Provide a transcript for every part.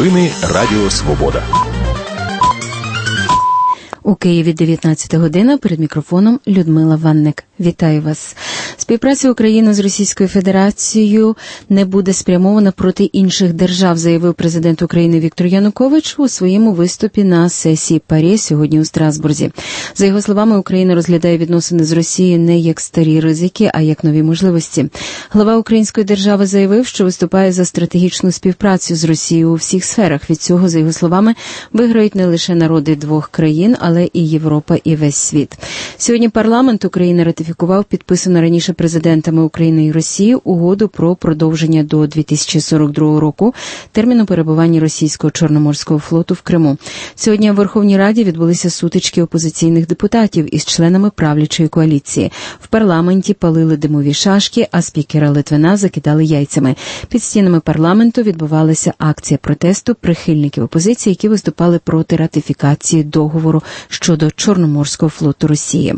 Новини Радіо Свобода. У Києві 19 година, перед мікрофоном Людмила Ванник. Вітаю вас. Співпраця України з Російською Федерацією не буде спрямована проти інших держав, заявив президент України Віктор Янукович у своєму виступі на сесії ПАРЄ сьогодні у Страсбурзі. За його словами, Україна розглядає відносини з Росією не як старі ризики, а як нові можливості. Глава української держави заявив, що виступає за стратегічну співпрацю з Росією у всіх сферах. Від цього, за його словами, виграють не лише народи двох країн, але і Європа, і весь світ. Сьогодні парламент України ратифікував підписану раніше президентами України і Росії угоду про продовження до 2042 року терміну перебування російського Чорноморського флоту в Криму. Сьогодні в Верховній Раді відбулися сутички опозиційних депутатів із членами правлячої коаліції. В парламенті палили димові шашки, а спікера Литвина закидали яйцями. Під стінами парламенту відбувалася акція протесту прихильників опозиції, які виступали проти ратифікації договору щодо Чорноморського флоту Росії.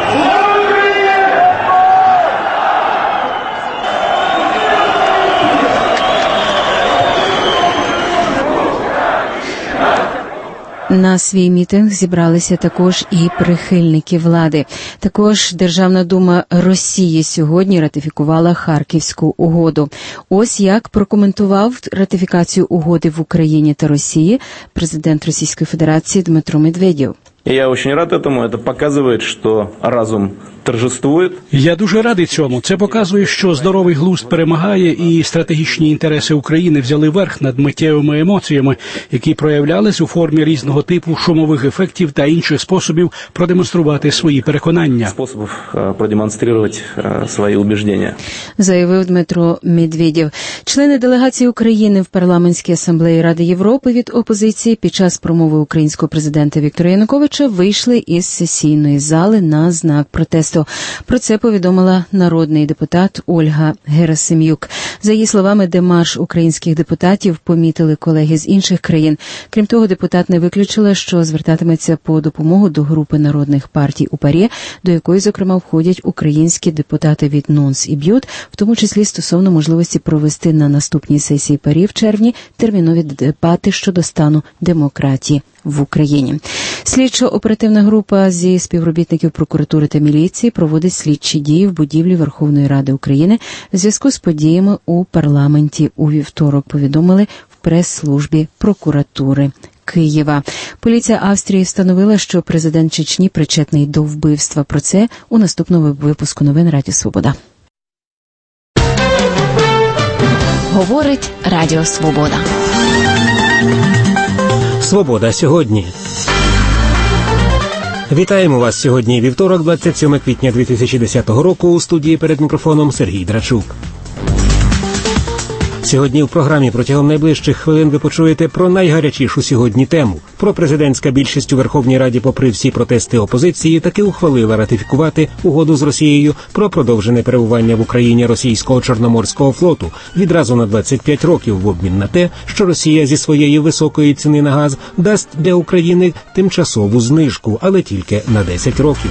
На свій мітинг зібралися також і прихильники влади. Також Державна дума Росії сьогодні ратифікувала Харківську угоду. Ось як прокоментував ратифікацію угоди в Україні та Росії президент Російської Федерації Дмитро Медведєв. Я очень рад этому. Это показывает, что разум торжествует. Я дуже радий цьому. Це показує, що здоровий глузд перемагає і стратегічні інтереси України взяли верх над миттєвими емоціями, які проявлялись у формі різного типу шумових ефектів та інших способів продемонструвати свої переконання. Способів продемонструвати свої убеждення. Заявив Дмитро Медведєв. Члени делегації України в парламентській асамблеї Ради Європи від опозиції під час промови українського президента Віктора Януковича вийшли із сесійної зали на знак протесту. Про це повідомила народний депутат Ольга Герасим'юк. За її словами, демарш українських депутатів помітили колеги з інших країн. Крім того, депутат не виключила, що звертатиметься по допомогу до групи народних партій у ПАРЄ, до якої, зокрема, входять українські депутати від НУНС і БЮТ, в тому числі стосовно можливості провести на наступній сесії ПАРЄ в червні термінові дебати щодо стану демократії в Україні. Слідчо-оперативна група зі співробітників прокуратури та міліції проводить слідчі дії в будівлі Верховної Ради України в зв'язку з подіями у парламенті у вівторок, повідомили в прес-службі прокуратури Києва. Поліція Австрії встановила, що президент Чечні причетний до вбивства. Про це у наступному випуску новин Радіо Свобода. Говорить Радіо Свобода. Свобода сьогодні. Вітаємо вас сьогодні, вівторок, 27 квітня 2010 року, у студії перед мікрофоном Сергій Драчук. Сьогодні в програмі протягом найближчих хвилин ви почуєте про найгарячішу сьогодні тему. Про президентська більшість у Верховній Раді, попри всі протести опозиції, таки ухвалила ратифікувати угоду з Росією про продовжене перебування в Україні російського Чорноморського флоту відразу на 25 років в обмін на те, що Росія зі своєї високої ціни на газ дасть для України тимчасову знижку, але тільки на 10 років.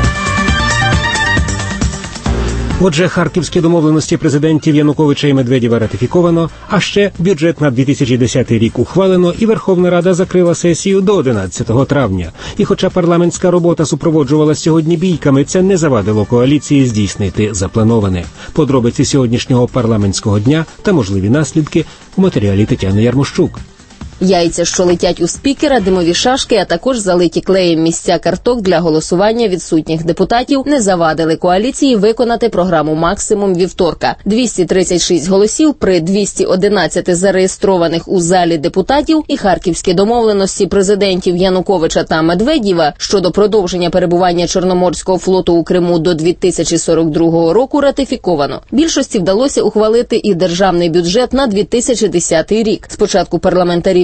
Отже, харківські домовленості президентів Януковича і Медведєва ратифіковано, а ще бюджет на 2010 рік ухвалено, і Верховна Рада закрила сесію до 11 травня. І хоча парламентська робота супроводжувалася сьогодні бійками, це не завадило коаліції здійснити заплановане. Подробиці сьогоднішнього парламентського дня та можливі наслідки у матеріалі Тетяни Ярмощук. Яйця, що летять у спікера, димові шашки, а також залиті клеєм місця карток для голосування відсутніх депутатів не завадили коаліції виконати програму «Максимум» вівторка. 236 голосів при 211 зареєстрованих у залі депутатів і харківські домовленості президентів Януковича та Медведєва щодо продовження перебування Чорноморського флоту у Криму до 2042 року ратифіковано. Більшості вдалося ухвалити і державний бюджет на 2010 рік. Спочатку парламентарів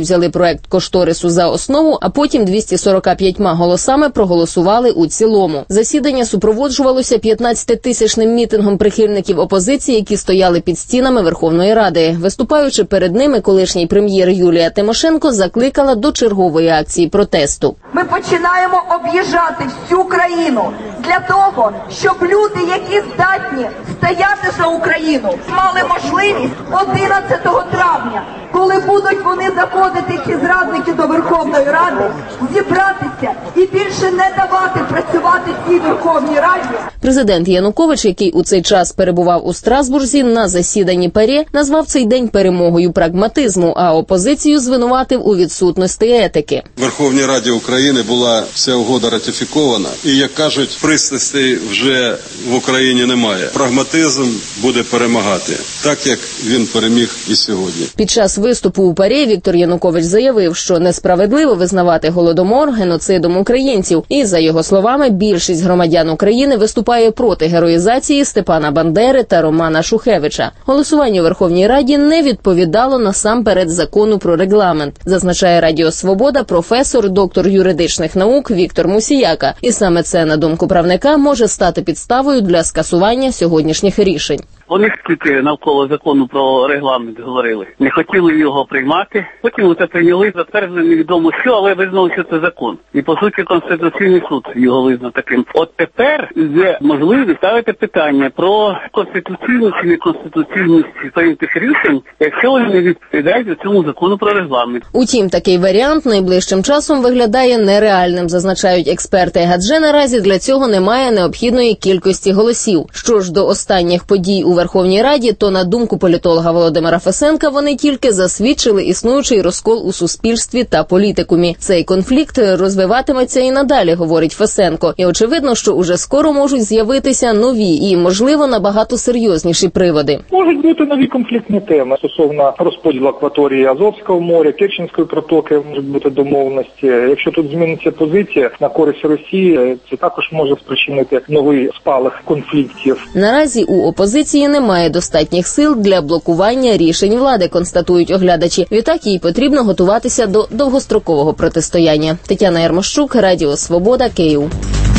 взяли проект кошторису за основу, а потім 245 голосами проголосували у цілому. Засідання супроводжувалося 15-тисячним мітингом прихильників опозиції, які стояли під стінами Верховної Ради. Виступаючи перед ними, колишній прем'єр Юлія Тимошенко закликала до чергової акції протесту. Ми починаємо об'їжджати всю країну для того, щоб люди, які здатні стояти за Україну, мали можливість 11 травня, коли будуть вони заходити, ці зрадники, до Верховної Ради, зібратися і більше не давати працювати цій Верховній Раді. Президент Янукович, який у цей час перебував у Страсбурзі на засіданні ПАРЄ, назвав цей день перемогою прагматизму, а опозицію звинуватив у відсутності етики. В Верховній Раді України була вся угода ратифікована, і, як кажуть, пристрастей вже в Україні немає. Прагматизм буде перемагати, так як він переміг і сьогодні. Під час виступу у ПАРЄ Віктор Янукович заявив, що несправедливо визнавати Голодомор геноцидом українців. І, за його словами, більшість громадян України виступає проти героїзації Степана Бандери та Романа Шухевича. Голосування у Верховній Раді не відповідало насамперед закону про регламент, зазначає Радіо Свобода професор, доктор юридичних наук Віктор Мусіяка. І саме це, на думку правника, може стати підставою для скасування сьогоднішніх рішень. Вони тільки навколо закону про регламент говорили. Не хотіли його приймати. Потім це прийняли, затвердили невідомо що, але визнали, що це закон. І, по суті, Конституційний суд його визнав таким. От тепер є можливість ставити питання про конституційність і неконституційність прийнятих рішень, якщо вони не відповідають цьому закону про регламент. Утім, такий варіант найближчим часом виглядає нереальним, зазначають експерти, адже наразі для цього немає необхідної кількості голосів. Що ж до останніх подій у Верховній Раді, то, на думку політолога Володимира Фесенка, вони тільки засвідчили існуючий розкол у суспільстві та політикумі. Цей конфлікт розвиватиметься і надалі, говорить Фесенко. І очевидно, що уже скоро можуть з'явитися нові і, можливо, набагато серйозніші приводи. Можуть бути нові конфліктні теми стосовно розподілу акваторії Азовського моря, Керченської протоки, можуть бути домовленості. Якщо тут зміниться позиція на користь Росії, це також може спричинити новий спалах конфліктів. Наразі у опозиції немає достатніх сил для блокування рішень влади, констатують оглядачі. Відтак їй потрібно готуватися до довгострокового протистояння. Тетяна Ярмощук, Радіо Свобода, Київ.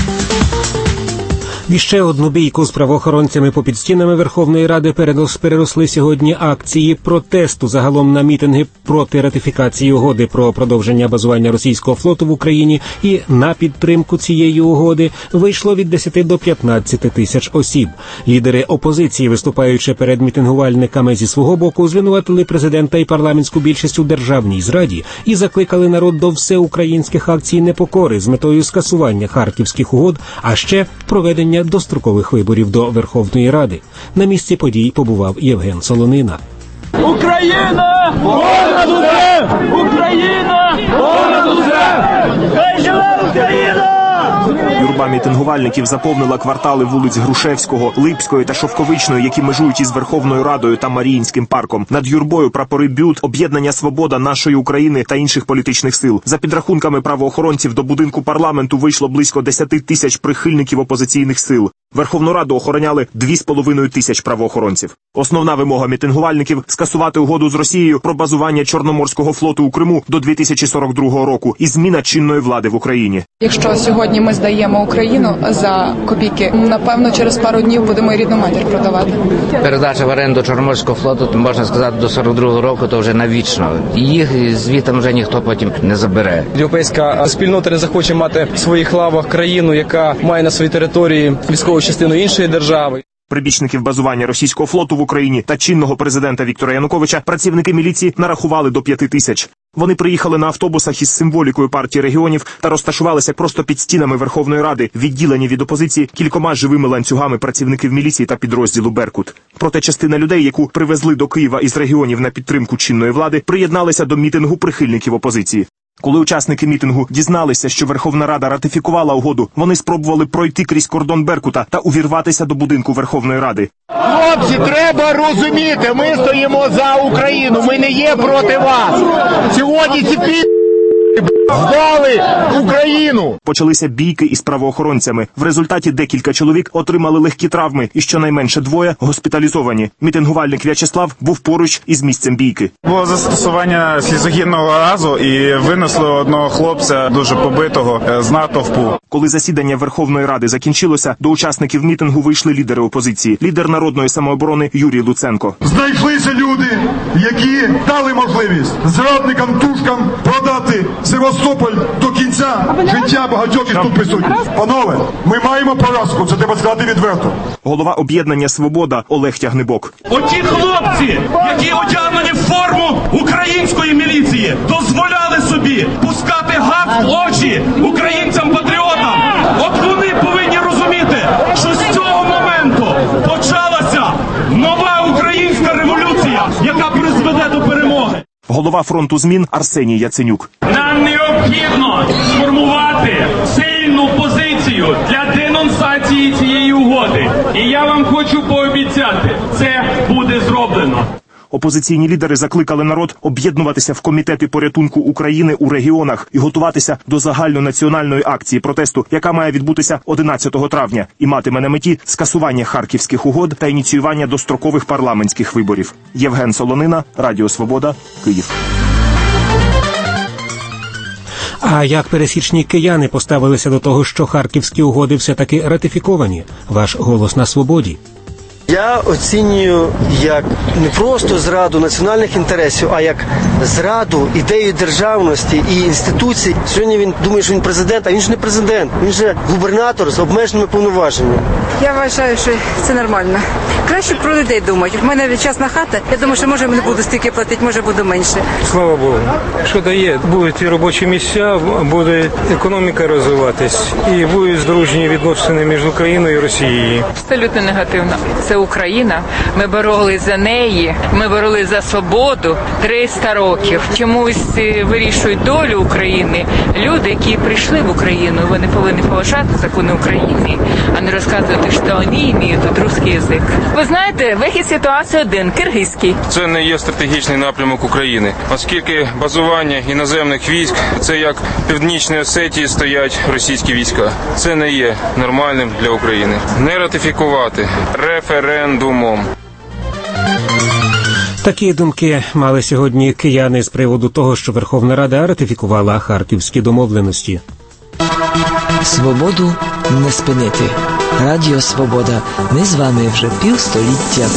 І ще одну бійку з правоохоронцями попід стінами Верховної Ради переросли сьогодні акції протесту загалом на мітинги проти ратифікації угоди про продовження базування російського флоту в Україні, і на підтримку цієї угоди вийшло від 10 до 15 тисяч осіб. Лідери опозиції, виступаючи перед мітингувальниками зі свого боку, звинуватили президента і парламентську більшість у державній зраді і закликали народ до всеукраїнських акцій непокори з метою скасування Харківських угод, а ще проведення дострокових виборів до Верховної Ради. На місці подій побував Євген Солонина. Україна! Понад усе! Україна! Понад усе! Хай живе Україна! Юрба мітингувальників заповнила квартали вулиць Грушевського, Липської та Шовковичної, які межують із Верховною Радою та Маріїнським парком. Над юрбою прапори БЮТ, Об'єднання «Свобода», Нашої України та інших політичних сил. За підрахунками правоохоронців, до будинку парламенту вийшло близько 10 тисяч прихильників опозиційних сил. Верховну Раду охороняли 2,5 тисяч правоохоронців. Основна вимога мітингувальників – скасувати угоду з Росією про базування Чорноморського флоту у Криму до 2042 року і зміна чинної влади в Україні. Якщо сьогодні ми здаємо Україну за копійки, напевно, через пару днів будемо і рідну матір продавати. Передача в оренду Чорноморського флоту, можна сказати, до 42 року, то вже навічно. Їх звідти вже ніхто потім не забере. Європейська спільнота не захоче мати в своїх лавах країну, яка має на своїй території військову частину іншої держави. Прибічників базування російського флоту в Україні та чинного президента Віктора Януковича працівники міліції нарахували до 5 тисяч. Вони приїхали на автобусах із символікою партії регіонів та розташувалися просто під стінами Верховної Ради, відділені від опозиції кількома живими ланцюгами працівників міліції та підрозділу «Беркут». Проте частина людей, яку привезли до Києва із регіонів на підтримку чинної влади, приєдналися до мітингу прихильників опозиції. Коли учасники мітингу дізналися, що Верховна Рада ратифікувала угоду, вони спробували пройти крізь кордон «Беркута» та увірватися до будинку Верховної Ради. Хлопці, треба розуміти, ми стоїмо за Україну, ми не є проти вас. Сьогодні ці здали Україну. Почалися бійки із правоохоронцями. В результаті декілька чоловік отримали легкі травми і щонайменше 2 госпіталізовані. Мітингувальник В'ячеслав був поруч із місцем бійки. Було застосування слізогінного газу і винесли одного хлопця, дуже побитого, з натовпу. Коли засідання Верховної Ради закінчилося, до учасників мітингу вийшли лідери опозиції. Лідер Народної самооборони Юрій Луценко. Знайшлися люди, які дали можливість зрадникам, тушкам продати Севастополь до кінця життя багатьох із тут присутніх. Панове, ми маємо поразку, це треба сказати відверто. Голова об'єднання «Свобода» Олег Тягнебок. Оті хлопці, які одягнені в форму української міліції, дозволяли собі пускати газ в очі українцям-патріотам. От вони повинні розуміти, що з цього моменту почалася нова українська революція, яка призведе до перемоги. Голова фронту змін Арсеній Яценюк. Нам необхідно сформувати сильну позицію для денонсації цієї угоди. І я вам хочу пообіцяти, це буде зроблено. Опозиційні лідери закликали народ об'єднуватися в комітети порятунку України у регіонах і готуватися до загальнонаціональної акції протесту, яка має відбутися 11 травня і матиме на меті скасування Харківських угод та ініціювання дострокових парламентських виборів. Євген Солонина, Радіо Свобода, Київ. А як пересічні кияни поставилися до того, що Харківські угоди все-таки ратифіковані? Ваш голос на свободі. Я оцінюю як не просто зраду національних інтересів, а як зраду ідеї державності і інституцій. Сьогодні він думає, що він президент, а він ж не президент. Він же губернатор з обмеженими повноваженнями. Я вважаю, що це нормально. Краще про людей думати. В мене частна хата, я думаю, що може не буду стільки платити, може буду менше. Слава Богу. Що дає? Будуть і робочі місця, буде економіка розвиватись і будуть здружні відносини між Україною і Росією. Абсолютно негативно. Це Україна. Ми боролись за неї, ми боролись за свободу 300 років. Чомусь вирішують долю України люди, які прийшли в Україну. Вони повинні поважати закони України, а не розказувати, що вони мають тут русський язик. Ви знаєте, вихід ситуації один – киргизький. Це не є стратегічний напрямок України, оскільки базування іноземних військ – це як в Північній Осетії стоять російські війська. Це не є нормальним для України. Не ратифікувати референдумом. Такі думки мали сьогодні кияни з приводу того, що Верховна Рада ратифікувала Харківські домовленості. Свободу не спинити. Радіо Свобода. Ми з вами вже півстоліття.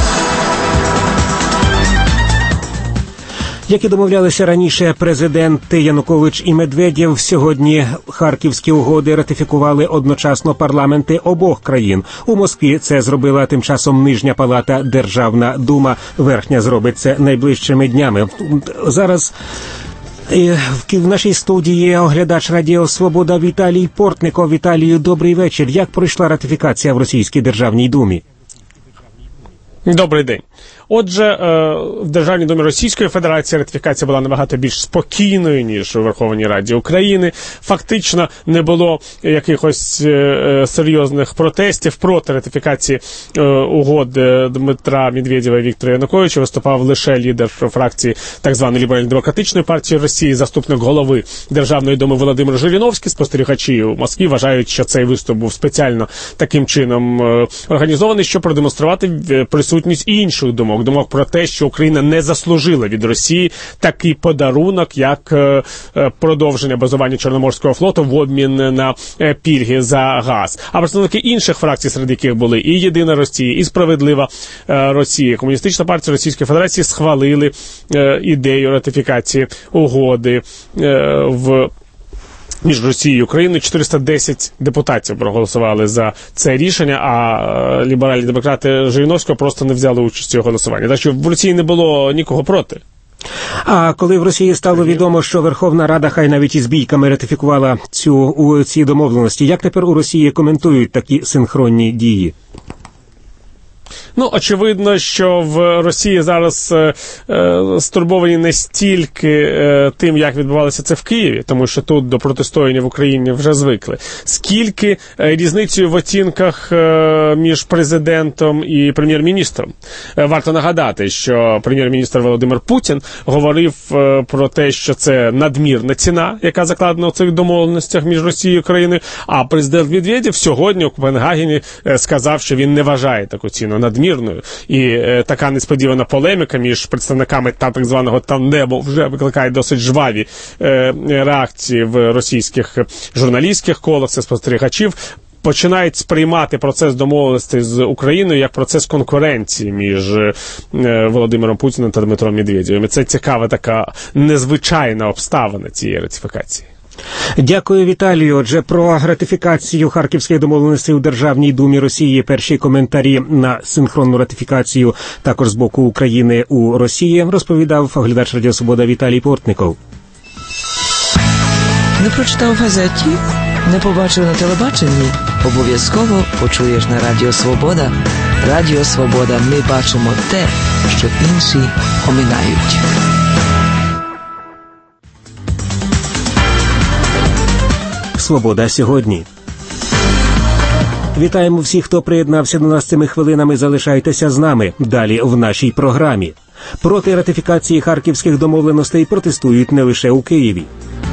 Як і домовлялися раніше, президенти Янукович і Медведєв сьогодні Харківські угоди ратифікували одночасно парламенти обох країн. У Москві це зробила тим часом Нижня палата Державна дума. Верхня зробить це найближчими днями. Зараз в нашій студії оглядач Радіо Свобода Віталій Портников. Віталію, добрий вечір. Як пройшла ратифікація в Російській Державній думі? Добрий день. Отже, в Державній думі Російської Федерації ратифікація була набагато більш спокійною, ніж у Верховній Раді України. Фактично не було якихось серйозних протестів проти ратифікації угод Дмитра Медведєва і Віктора Януковича. Виступав лише лідер фракції так званої Ліберально-демократичної партії Росії, заступник голови Державної думи Володимир Жириновський. Спостерігачі у Москві вважають, що цей виступ був спеціально таким чином організований, щоб продемонструвати присутність і інших думок про те, що Україна не заслужила від Росії такий подарунок, як продовження базування Чорноморського флоту в обмін на пільги за газ. А представники інших фракцій, серед яких були і Єдина Росія, і Справедлива Росія, Комуністична партія Російської Федерації схвалили ідею ратифікації угоди між Росією і Україною. 410 депутатів проголосували за це рішення, а ліберальні демократи Жириновського просто не взяли участь у голосуванні. Так що в Росії не було нікого проти. А коли в Росії стало відомо, що Верховна Рада, хай навіть із бійками, ратифікувала ці домовленості, як тепер у Росії коментують такі синхронні дії? Ну, очевидно, що в Росії зараз стурбовані не стільки тим, як відбувалося це в Києві, тому що тут до протистояння в Україні вже звикли, скільки різницею в оцінках між президентом і прем'єр-міністром. Варто нагадати, що прем'єр-міністр Володимир Путін говорив про те, що це надмірна ціна, яка закладена у цих домовленостях між Росією і Україною, а президент Медведєв сьогодні у Копенгагені сказав, що він не вважає таку ціну надмірною. І така несподівана полеміка між представниками так званого тандему вже викликає досить жваві реакції в російських журналістських колах, це спостерігачів. Починають сприймати процес домовленостей з Україною як процес конкуренції між Володимиром Путіним та Дмитром Медведєвим. І це цікава така незвичайна обставина цієї ратифікації. Дякую, Віталію. Отже, про ратифікацію Харківських домовленостей у Державній думі Росії, перші коментарі на синхронну ратифікацію також з боку України у Росії, розповідав оглядач Радіо Свобода Віталій Портников. Не прочитав в газеті? Не побачив на телебаченні? Обов'язково почуєш на Радіо Свобода. Радіо Свобода. Ми бачимо те, що інші оминають. Свобода сьогодні. Вітаємо всіх, хто приєднався до нас цими хвилинами. Залишайтеся з нами. Далі в нашій програмі. Проти ратифікації Харківських домовленостей протестують не лише у Києві.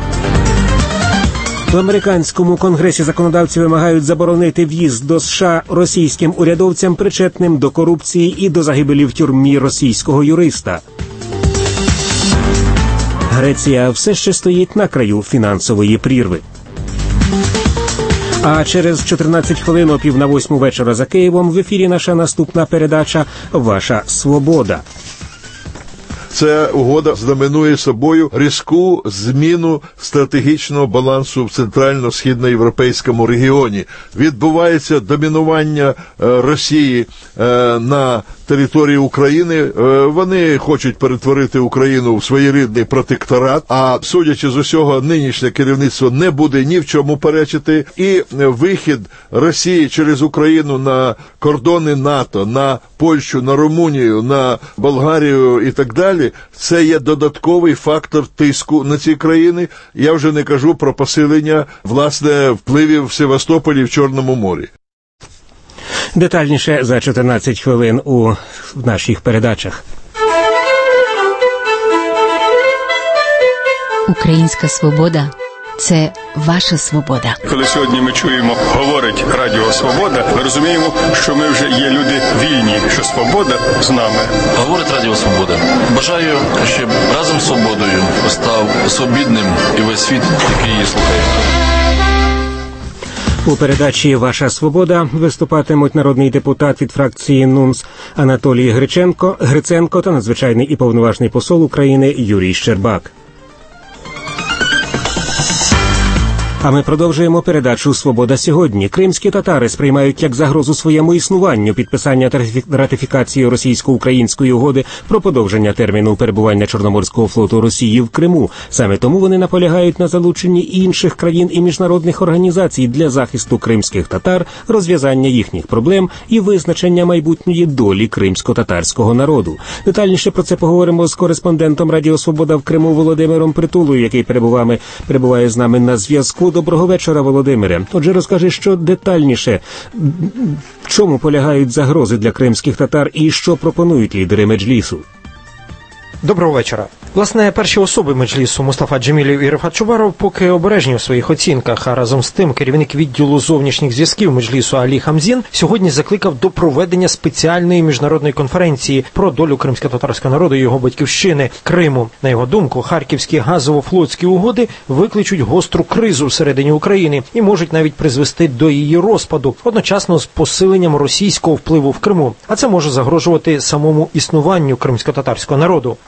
В американському конгресі законодавці вимагають заборонити в'їзд до США російським урядовцям, причетним до корупції і до загибелі в тюрмі російського юриста. Греція все ще стоїть на краю фінансової прірви. А через 14 хвилин о 7:45 вечора за Києвом в ефірі наша наступна передача «Ваша свобода». Ця угода знаменує собою різку зміну стратегічного балансу в центрально-східноєвропейському регіоні. Відбувається домінування Росії на території України. Вони хочуть перетворити Україну в своєрідний протекторат, а судячи з усього, нинішнє керівництво не буде ні в чому перечити. І вихід Росії через Україну на кордони НАТО, на Польщу, на Румунію, на Болгарію і так далі, це є додатковий фактор тиску на ці країни. Я вже не кажу про посилення, власне, впливів в Севастополі в Чорному морі. Детальніше за 14 хвилин у наших передачах. Українська свобода – це ваша свобода. Коли сьогодні ми чуємо, говорить Радіо Свобода, ми розуміємо, що ми вже є люди вільні, що свобода з нами. Говорить Радіо Свобода. Бажаю, щоб разом з свободою став свобідним і весь світ, який її слухає. У передачі «Ваша свобода» виступатимуть народний депутат від фракції НУНС Анатолій Гриценко та надзвичайний і повноважний посол України Юрій Щербак. А ми продовжуємо передачу «Свобода сьогодні». Кримські татари сприймають як загрозу своєму існуванню підписання та ратифікації російсько-української угоди про подовження терміну перебування Чорноморського флоту Росії в Криму. Саме тому вони наполягають на залученні інших країн і міжнародних організацій для захисту кримських татар, розв'язання їхніх проблем і визначення майбутньої долі кримсько-татарського народу. Детальніше про це поговоримо з кореспондентом Радіо Свобода в Криму Володимиром Притулою, який перебуває з нами на зв'язку. Доброго вечора, Володимире. Отже, розкажи, що детальніше, в чому полягають загрози для кримських татар і що пропонують лідери Меджлісу? Доброго вечора. Власне, перші особи Меджлісу Мустафа Джемілєв і Рефат Чубаров поки обережні у своїх оцінках, а разом з тим керівник відділу зовнішніх зв'язків Меджлісу Алі Хамзін сьогодні закликав до проведення спеціальної міжнародної конференції про долю кримсько-татарського народу і його батьківщини Криму. На його думку, харківські газово-флотські угоди викличуть гостру кризу всередині України і можуть навіть призвести до її розпаду, одночасно з посиленням російського впливу в Криму. А це може загрожувати самому існуванню кримсько-татарського народу.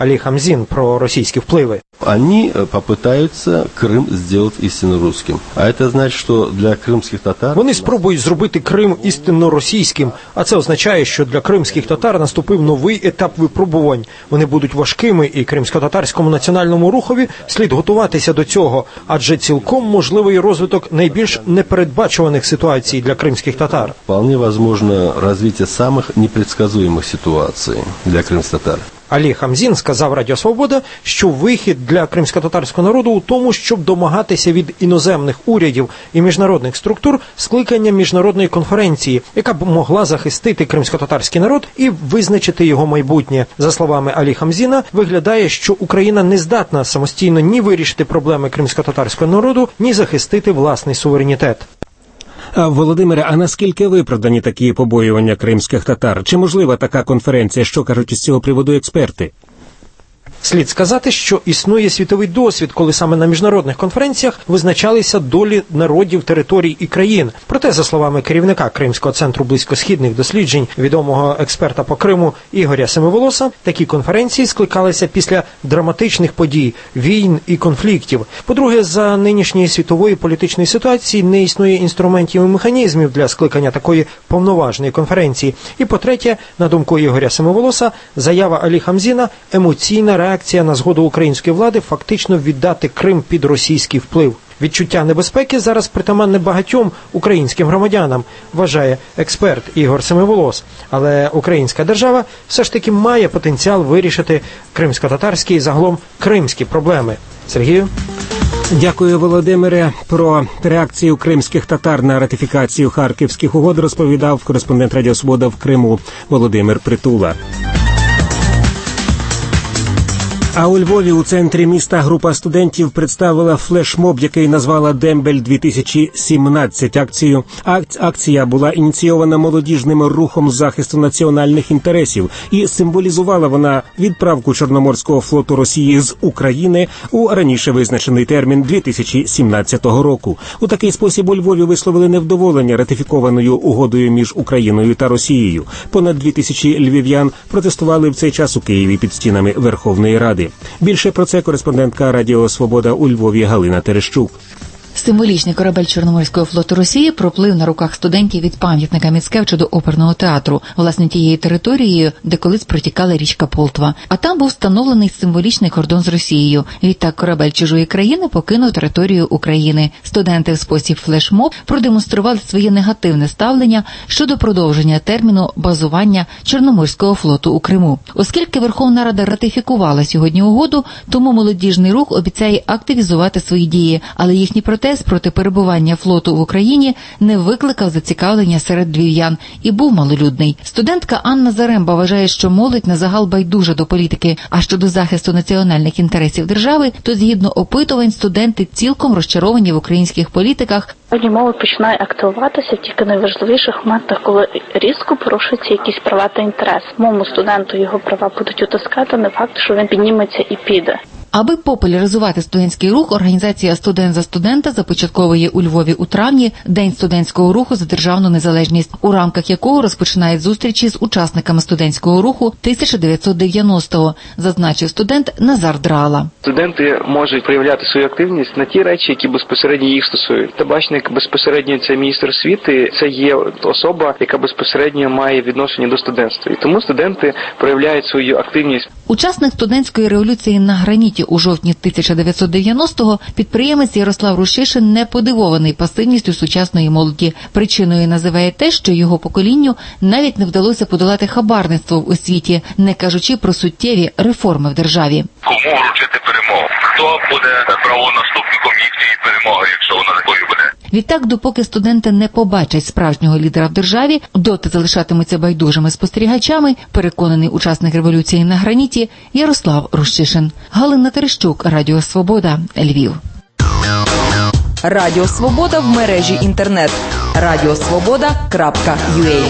Алі Хамзін про російські впливи. Они попытаются Крым сделать истинно русским. А это значит, что для крымских татар... Вони спробують зробити Крим істинно російським, а це означає, що для кримських татар наступив новий етап випробувань. Вони будуть важкими, і кримсько-татарському національному рухові слід готуватися до цього, адже цілком можливий розвиток найбільш непередбачуваних ситуацій для кримських татар. Вполне возможно развитие самых непредсказуемых ситуаций для крымских татар. Алі Хамзін сказав Радіо Свобода, що вихід для кримсько-татарського народу у тому, щоб домагатися від іноземних урядів і міжнародних структур скликання міжнародної конференції, яка б могла захистити кримсько-татарський народ і визначити його майбутнє. За словами Алі Хамзіна, виглядає, що Україна не здатна самостійно ні вирішити проблеми кримсько-татарського народу, ні захистити власний суверенітет. Володимире, а наскільки виправдані такі побоювання кримських татар? Чи можлива така конференція? Що кажуть із цього приводу експерти? Слід сказати, що існує світовий досвід, коли саме на міжнародних конференціях визначалися долі народів, територій і країн. Проте, за словами керівника Кримського центру близькосхідних досліджень, відомого експерта по Криму Ігоря Семиволоса, такі конференції скликалися після драматичних подій, війн і конфліктів. По-друге, за нинішньої світової політичної ситуації не існує інструментів і механізмів для скликання такої повноважної конференції. І по-третє, на думку Ігоря Семиволоса, заява Алі Хамзіна – емоційна реакція на згоду української влади фактично віддати Крим під російський вплив. Відчуття небезпеки зараз притаманне багатьом українським громадянам, вважає експерт Ігор Семиволос. Але українська держава все ж таки має потенціал вирішити кримсько-татарські і загалом кримські проблеми. Сергію? Дякую, Володимире. Про реакцію кримських татар на ратифікацію Харківських угод розповідав кореспондент Радіо Свобода в Криму Володимир Притула. А у Львові у центрі міста група студентів представила флешмоб, який назвала «Дембель-2017» Акція була ініційована молодіжним рухом захисту національних інтересів і символізувала вона відправку Чорноморського флоту Росії з України у раніше визначений термін 2017 року. У такий спосіб у Львові висловили невдоволення ратифікованою угодою між Україною та Росією. Понад 2000 львів'ян протестували в цей час у Києві під стінами Верховної Ради. Більше про це кореспондентка Радіо Свобода у Львові Галина Терещук. Символічний корабель Чорноморського флоту Росії проплив на руках студентів від пам'ятника Міцкевича до оперного театру, власне тією територією, де колись протікала річка Полтва. А там був встановлений символічний кордон з Росією. Відтак корабель чужої країни покинув територію України. Студенти в спосіб флешмоб продемонстрували своє негативне ставлення щодо продовження терміну базування Чорноморського флоту у Криму. Оскільки Верховна Рада ратифікувала сьогодні угоду, тому молодіжний рух обіцяє активізувати свої дії, але їхні протести проти перебування флоту в Україні не викликав зацікавлення серед львів'ян і був малолюдний. Студентка Анна Заремба вважає, що молодь на загал байдужа до політики, а щодо захисту національних інтересів держави, то згідно опитувань студенти цілком розчаровані в українських політиках. Сьогодні молодь починає активуватися тільки в найважливіших моментах, коли різко порушуються якісь права та інтерес. Моєму студенту його права будуть утискати, не факт, що він підніметься і піде. Аби популяризувати студентський рух, організація «Студент за студента» започатковує у Львові у травні День студентського руху за державну незалежність, у рамках якого розпочинають зустрічі з учасниками студентського руху 1990-го, зазначив студент Назар Драла. Студенти можуть проявляти свою активність на ті речі, які безпосередньо їх стосують. Табачник безпосередньо це міністр освіти, це є особа, яка безпосередньо має відношення до студентства. І тому студенти проявляють свою активність. Учасник студентської революції на граніті у жовтні 1990-го, підприємець Ярослав Рущишин не подивований пасивністю сучасної молоді. Причиною називає те, що його поколінню навіть не вдалося подолати хабарництво в освіті, не кажучи про суттєві реформи в державі. Кому вручити перемогу? Хто буде правонаступником їхньої перемоги, якщо вона такою буде? Відтак, допоки студенти не побачать справжнього лідера в державі, доти залишатимуться байдужими спостерігачами, переконаний учасник революції на граніті Ярослав Рущишин. Галина Терещук, Радіо Свобода, Львів. Радіо Свобода в мережі інтернет. radiosvoboda.ua.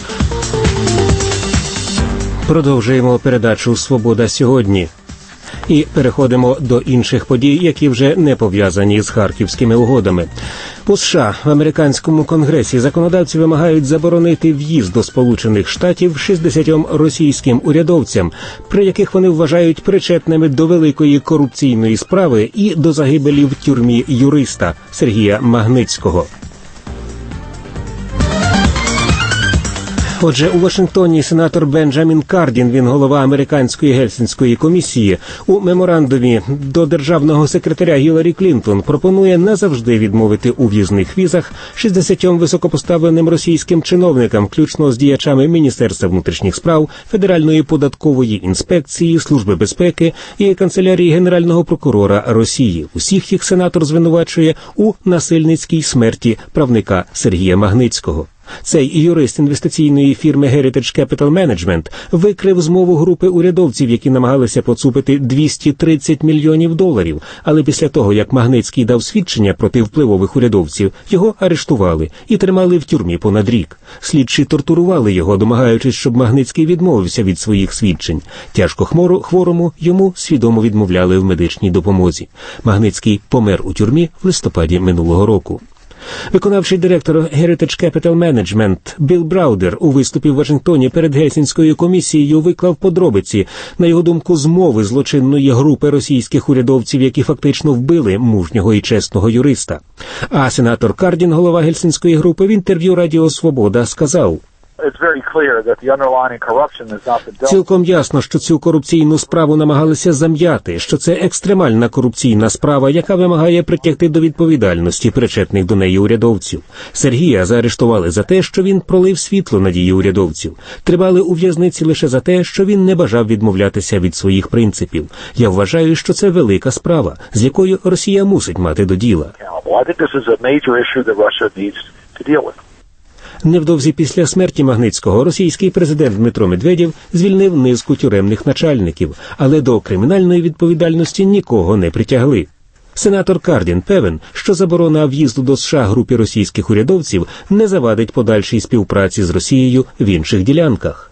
Продовжуємо передачу «Свобода сьогодні». І переходимо до інших подій, які вже не пов'язані з Харківськими угодами. У США в американському конгресі законодавці вимагають заборонити в'їзд до Сполучених Штатів 60 російським урядовцям, при яких вони вважають причетними до великої корупційної справи і до загибелі в тюрмі юриста Сергія Магницького. Отже, у Вашингтоні сенатор Бенджамін Кардін, він голова американської Гельсінської комісії, у меморандумі до державного секретаря Гіларі Клінтон пропонує назавжди відмовити у в'їзних візах 60 високопоставленим російським чиновникам, включно з діячами Міністерства внутрішніх справ, Федеральної податкової інспекції, Служби безпеки і канцелярії Генерального прокурора Росії. Усіх їх сенатор звинувачує у насильницькій смерті правника Сергія Магницького. Цей юрист інвестиційної фірми Heritage Capital Management викрив змову групи урядовців, які намагалися поцупити $230 мільйонів, але після того, як Магницький дав свідчення проти впливових урядовців, його арештували і тримали в тюрмі понад рік. Слідчі тортурували його, домагаючись, щоб Магницький відмовився від своїх свідчень. Тяжко хворому йому свідомо відмовляли в медичній допомозі. Магницький помер у тюрмі в листопаді минулого року. Виконавчий директор Heritage Capital Management Білл Браудер у виступі в Вашингтоні перед Гельсінською комісією виклав подробиці, на його думку, змови злочинної групи російських урядовців, які фактично вбили мужнього і чесного юриста. А сенатор Кардін, голова Гельсінської групи, в інтерв'ю Радіо Свобода сказав: цілком ясно, що цю корупційну справу намагалися зам'яти, що це екстремальна корупційна справа, яка вимагає притягти до відповідальності причетних до неї урядовців. Сергія заарештували за те, що він пролив світло на дії урядовців. Тримали у в'язниці лише за те, що він не бажав відмовлятися від своїх принципів. Я вважаю, що це велика справа, з якою Росія мусить мати до діла. Невдовзі після смерті Магницького російський президент Дмитро Медведєв звільнив низку тюремних начальників, але до кримінальної відповідальності нікого не притягли. Сенатор Кардін певен, що заборона в'їзду до США групі російських урядовців не завадить подальшій співпраці з Росією в інших ділянках.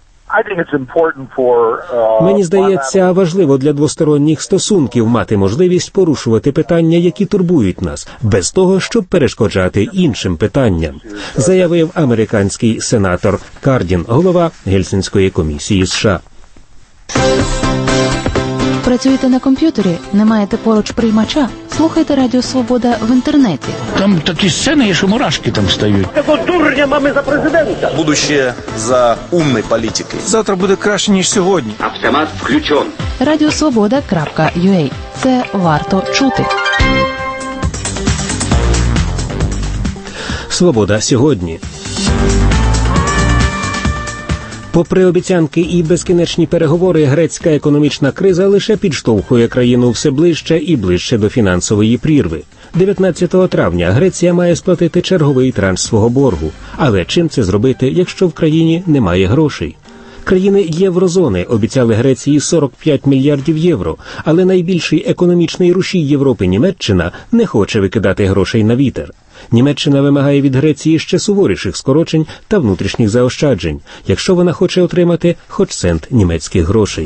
Мені здається, важливо для двосторонніх стосунків мати можливість порушувати питання, які турбують нас, без того, щоб перешкоджати іншим питанням, заявив американський сенатор Кардін, голова Гельсінської комісії США. Працюєте на комп'ютері? Не маєте поруч приймача? Слухайте Радіо Свобода в інтернеті. Там такі сцени є, що мурашки там стають. Такого дурня mamy за президента. Будущее за умной політикою. Завтра буде краще, ніж сьогодні. Автомат включен. Radiosvoboda.ua. Це варто чути. Свобода сьогодні. Попри обіцянки і безкінечні переговори, грецька економічна криза лише підштовхує країну все ближче і ближче до фінансової прірви. 19 травня Греція має сплатити черговий транш свого боргу. Але чим це зробити, якщо в країні немає грошей? Країни Єврозони обіцяли Греції 45 мільярдів євро, але найбільший економічний рушій Європи Німеччина не хоче викидати грошей на вітер. Німеччина вимагає від Греції ще суворіших скорочень та внутрішніх заощаджень, якщо вона хоче отримати хоч цент німецьких грошей.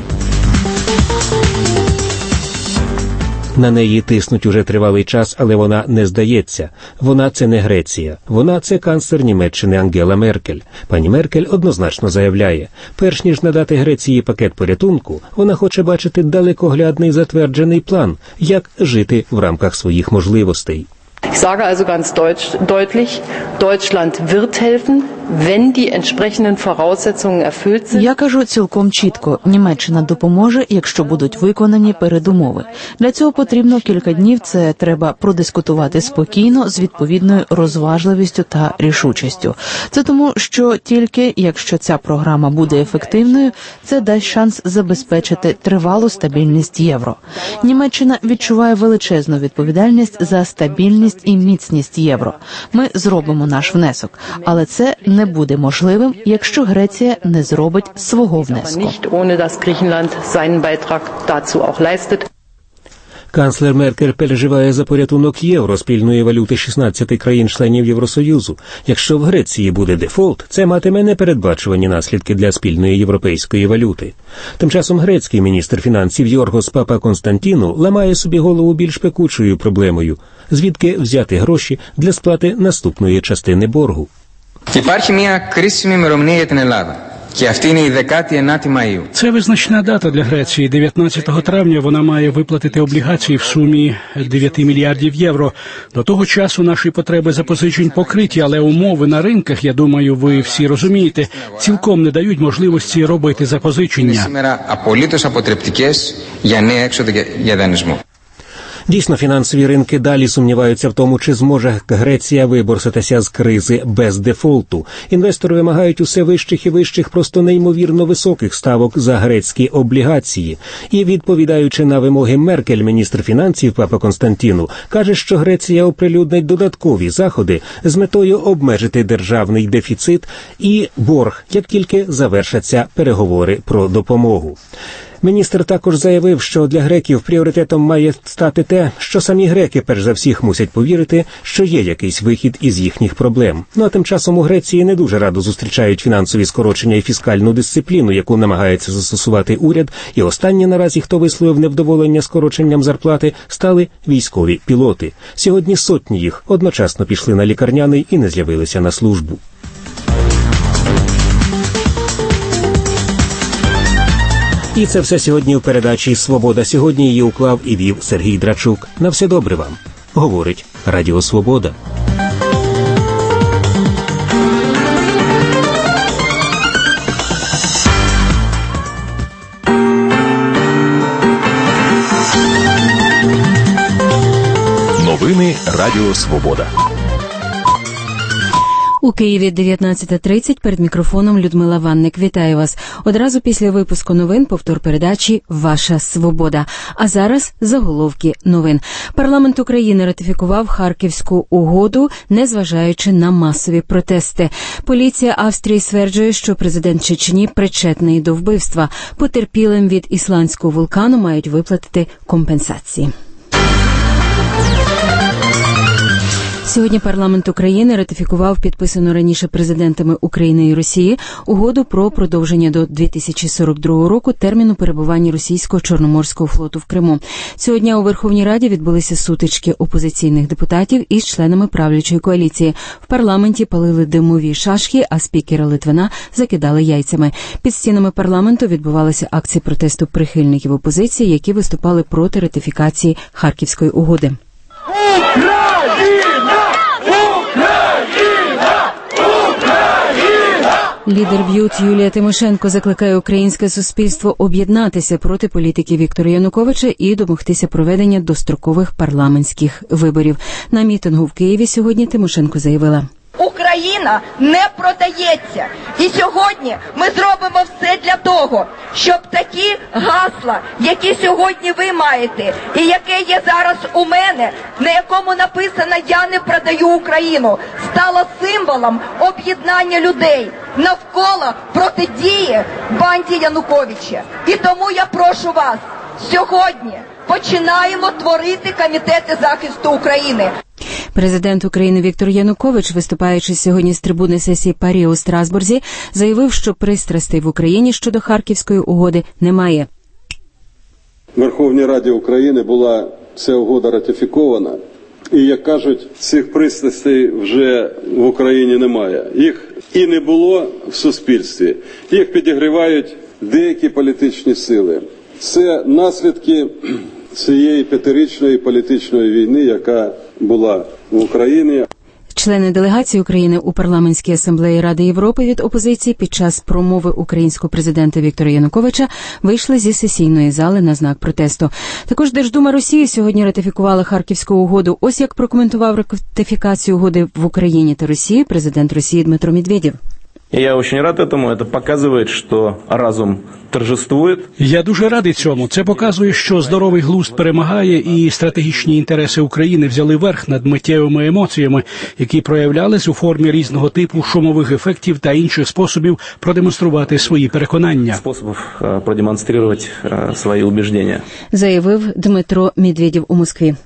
На неї тиснуть уже тривалий час, але вона не здається. Вона – це не Греція. Вона – це канцлер Німеччини Ангела Меркель. Пані Меркель однозначно заявляє, перш ніж надати Греції пакет порятунку, вона хоче бачити далекоглядний затверджений план, як жити в рамках своїх можливостей. Ich sage also ganz deutlich, Deutschland wird helfen, wenn die entsprechenden Voraussetzungen erfüllt sind. Я кажу цілком чітко, Німеччина допоможе, якщо будуть виконані передумови. Для цього потрібно кілька днів, це треба продискутувати спокійно, з відповідною розважливістю та рішучістю. Це тому, що тільки якщо ця програма буде ефективною, це дасть шанс забезпечити тривалу стабільність євро. Німеччина відчуває величезну відповідальність за стабільність і міцність євро. Ми зробимо наш внесок, але це не буде можливим, якщо Греція не зробить свого внеску. Канцлер Меркель переживає за порятунок євро, спільної валюти 16 країн-членів Євросоюзу. Якщо в Греції буде дефолт, це матиме непередбачувані наслідки для спільної європейської валюти. Тим часом грецький міністр фінансів Йоргос Папаконстантіну ламає собі голову більш пекучою проблемою – звідки взяти гроші для сплати наступної частини боргу. Υπάρχει μια κρίσιμη ημερομηνία για την Ελλάδα. Και αυτή είναι η 19η Μαΐου. Це визначна дата для Греції. 19 травня вона має виплатити облігації в сумі 9 мільярдів євро. До того часу наші потреби запозичень покриті, але умови на ринках, я думаю, ви всі розумієте, цілком не дають можливості робити запозичення. Σήμερα απολύτως αποτρεπτικές για νέα έξοδα για δανεισμό. Дійсно, фінансові ринки далі сумніваються в тому, чи зможе Греція виборситися з кризи без дефолту. Інвестори вимагають усе вищих і вищих, просто неймовірно високих ставок за грецькі облігації. І, відповідаючи на вимоги Меркель, міністр фінансів Папаконстантіну каже, що Греція оприлюднить додаткові заходи з метою обмежити державний дефіцит і борг, як тільки завершаться переговори про допомогу. Міністр також заявив, що для греків пріоритетом має стати те, що самі греки перш за всіх мусять повірити, що є якийсь вихід із їхніх проблем. Ну а тим часом у Греції не дуже радо зустрічають фінансові скорочення і фіскальну дисципліну, яку намагається застосувати уряд, і останні наразі, хто висловив невдоволення скороченням зарплати, стали військові пілоти. Сьогодні сотні їх одночасно пішли на лікарняний і не з'явилися на службу. І це все сьогодні у передачі «Свобода». Сьогодні її уклав і вів Сергій Драчук. На все добре вам. Говорить Радіо Свобода. Новини Радіо Свобода. У Києві 19:30 перед мікрофоном Людмила Ванник. Вітаю вас. Одразу після випуску новин повтор передачі «Ваша свобода». А зараз заголовки новин. Парламент України ратифікував Харківську угоду, незважаючи на масові протести. Поліція Австрії стверджує, що президент Чечні причетний до вбивства. Потерпілим від ісландського вулкану мають виплатити компенсації. Сьогодні парламент України ратифікував підписану раніше президентами України і Росії угоду про продовження до 2042 року терміну перебування російського Чорноморського флоту в Криму. Цього дня у Верховній Раді відбулися сутички опозиційних депутатів із членами правлячої коаліції. В парламенті палили димові шашки, а спікера Литвина закидали яйцями. Під стінами парламенту відбувалися акції протесту прихильників опозиції, які виступали проти ратифікації Харківської угоди. Лідер БЮТ Юлія Тимошенко закликає українське суспільство об'єднатися проти політики Віктора Януковича і домогтися проведення дострокових парламентських виборів. На мітингу в Києві сьогодні Тимошенко заявила: Україна не продається. І сьогодні ми зробимо все для того, щоб такі гасла, які сьогодні ви маєте, і яке є зараз у мене, на якому написано «Я не продаю Україну», стало символом об'єднання людей навколо протидії банді Януковича. І тому я прошу вас, сьогодні починаємо творити комітети захисту України. Президент України Віктор Янукович, виступаючи сьогодні з трибуни сесії Парі у Страсбурзі, заявив, що пристрастей в Україні щодо Харківської угоди немає. В Верховній Раді України була ця угода ратифікована. І, як кажуть, цих пристрастей вже в Україні немає. Їх і не було в суспільстві. Їх підігрівають деякі політичні сили. Це наслідки цієї п'ятирічної політичної війни, яка була в Україні. Члени делегації України у парламентській асамблеї Ради Європи від опозиції під час промови українського президента Віктора Януковича вийшли зі сесійної зали на знак протесту. Також Держдума Росії сьогодні ратифікувала Харківську угоду. Ось як прокоментував ратифікацію угоди в Україні та Росії президент Росії Дмитро Медведєв. И я очень рад этому. Это показывает, что разум торжествует. Я дуже радий цьому. Це показує, що здоровий глузд перемагає і стратегічні інтереси України взяли верх над миттєвими емоціями, які проявлялись у формі різного типу шумових ефектів та інших способів продемонструвати свої переконання. Способів продемонструвати свої убеждення. Заявив Дмитро Медведєв у Москві.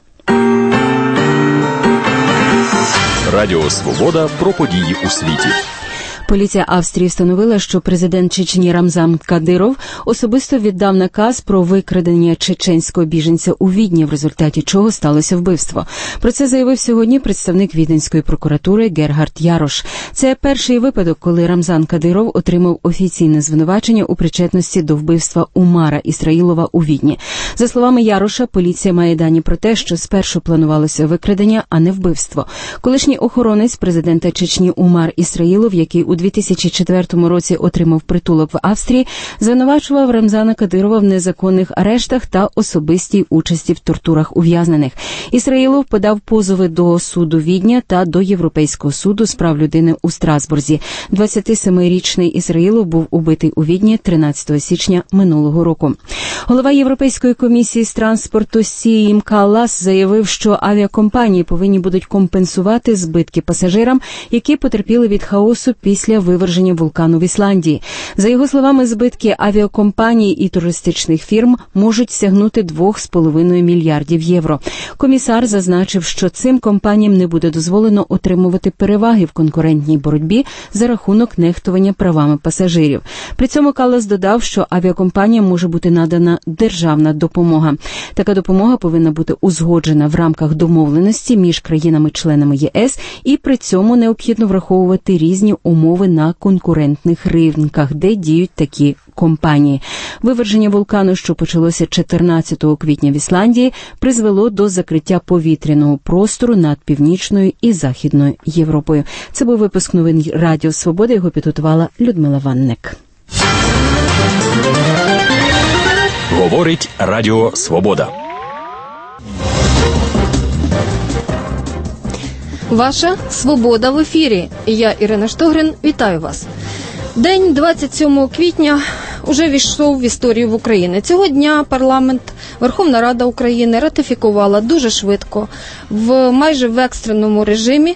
Радіо Свобода про події у світі. Поліція Австрії встановила, що президент Чечні Рамзан Кадиров особисто віддав наказ про викрадення чеченського біженця у Відні, в результаті чого сталося вбивство. Про це заявив сьогодні представник Віденської прокуратури Гергард Ярош. Це перший випадок, коли Рамзан Кадиров отримав офіційне звинувачення у причетності до вбивства Умара Ісраїлова у Відні. За словами Яроша, поліція має дані про те, що спершу планувалося викрадення, а не вбивство. Колишній охоронець президента Чечні Умар Ісраїлов, який у 2004 році отримав притулок в Австрії, звинувачував Рамзана Кадирова в незаконних арештах та особистій участі в тортурах ув'язнених. Ісраїлов подав позови до суду Відня та до Європейського суду з прав людини у Страсбурзі. 27-річний Ісраїлов був убитий у Відні 13 січня минулого року. Голова Європейської комісії з транспорту Сіїм Каллас заявив, що авіакомпанії повинні будуть компенсувати збитки пасажирам, які потерпіли від хаосу після виверження вулкану в Ісландії. За його словами, збитки авіакомпаній і туристичних фірм можуть сягнути 2,5 мільярдів євро. Комісар зазначив, що цим компаніям не буде дозволено отримувати переваги в конкурентній боротьбі за рахунок нехтування правами пасажирів. При цьому Каллас додав, що авіакомпаніям може бути надана державна допомога. Така допомога повинна бути узгоджена в рамках домовленості між країнами-членами ЄС, і при цьому необхідно враховувати різні умови на конкурентних ринках, де діють такі компанії. Виверження вулкану, що почалося 14 квітня в Ісландії, призвело до закриття повітряного простору над Північною і Західною Європою. Це був випуск новин Радіо Свобода, його підготувала Людмила Ванник. Говорить Радіо Свобода. Ваша «Свобода» в ефірі. Я, Ірина Штогрин, вітаю вас. День 27 квітня уже війшов в історію в Україні. Цього дня парламент, Верховна Рада України ратифікувала дуже швидко, майже в екстреному режимі,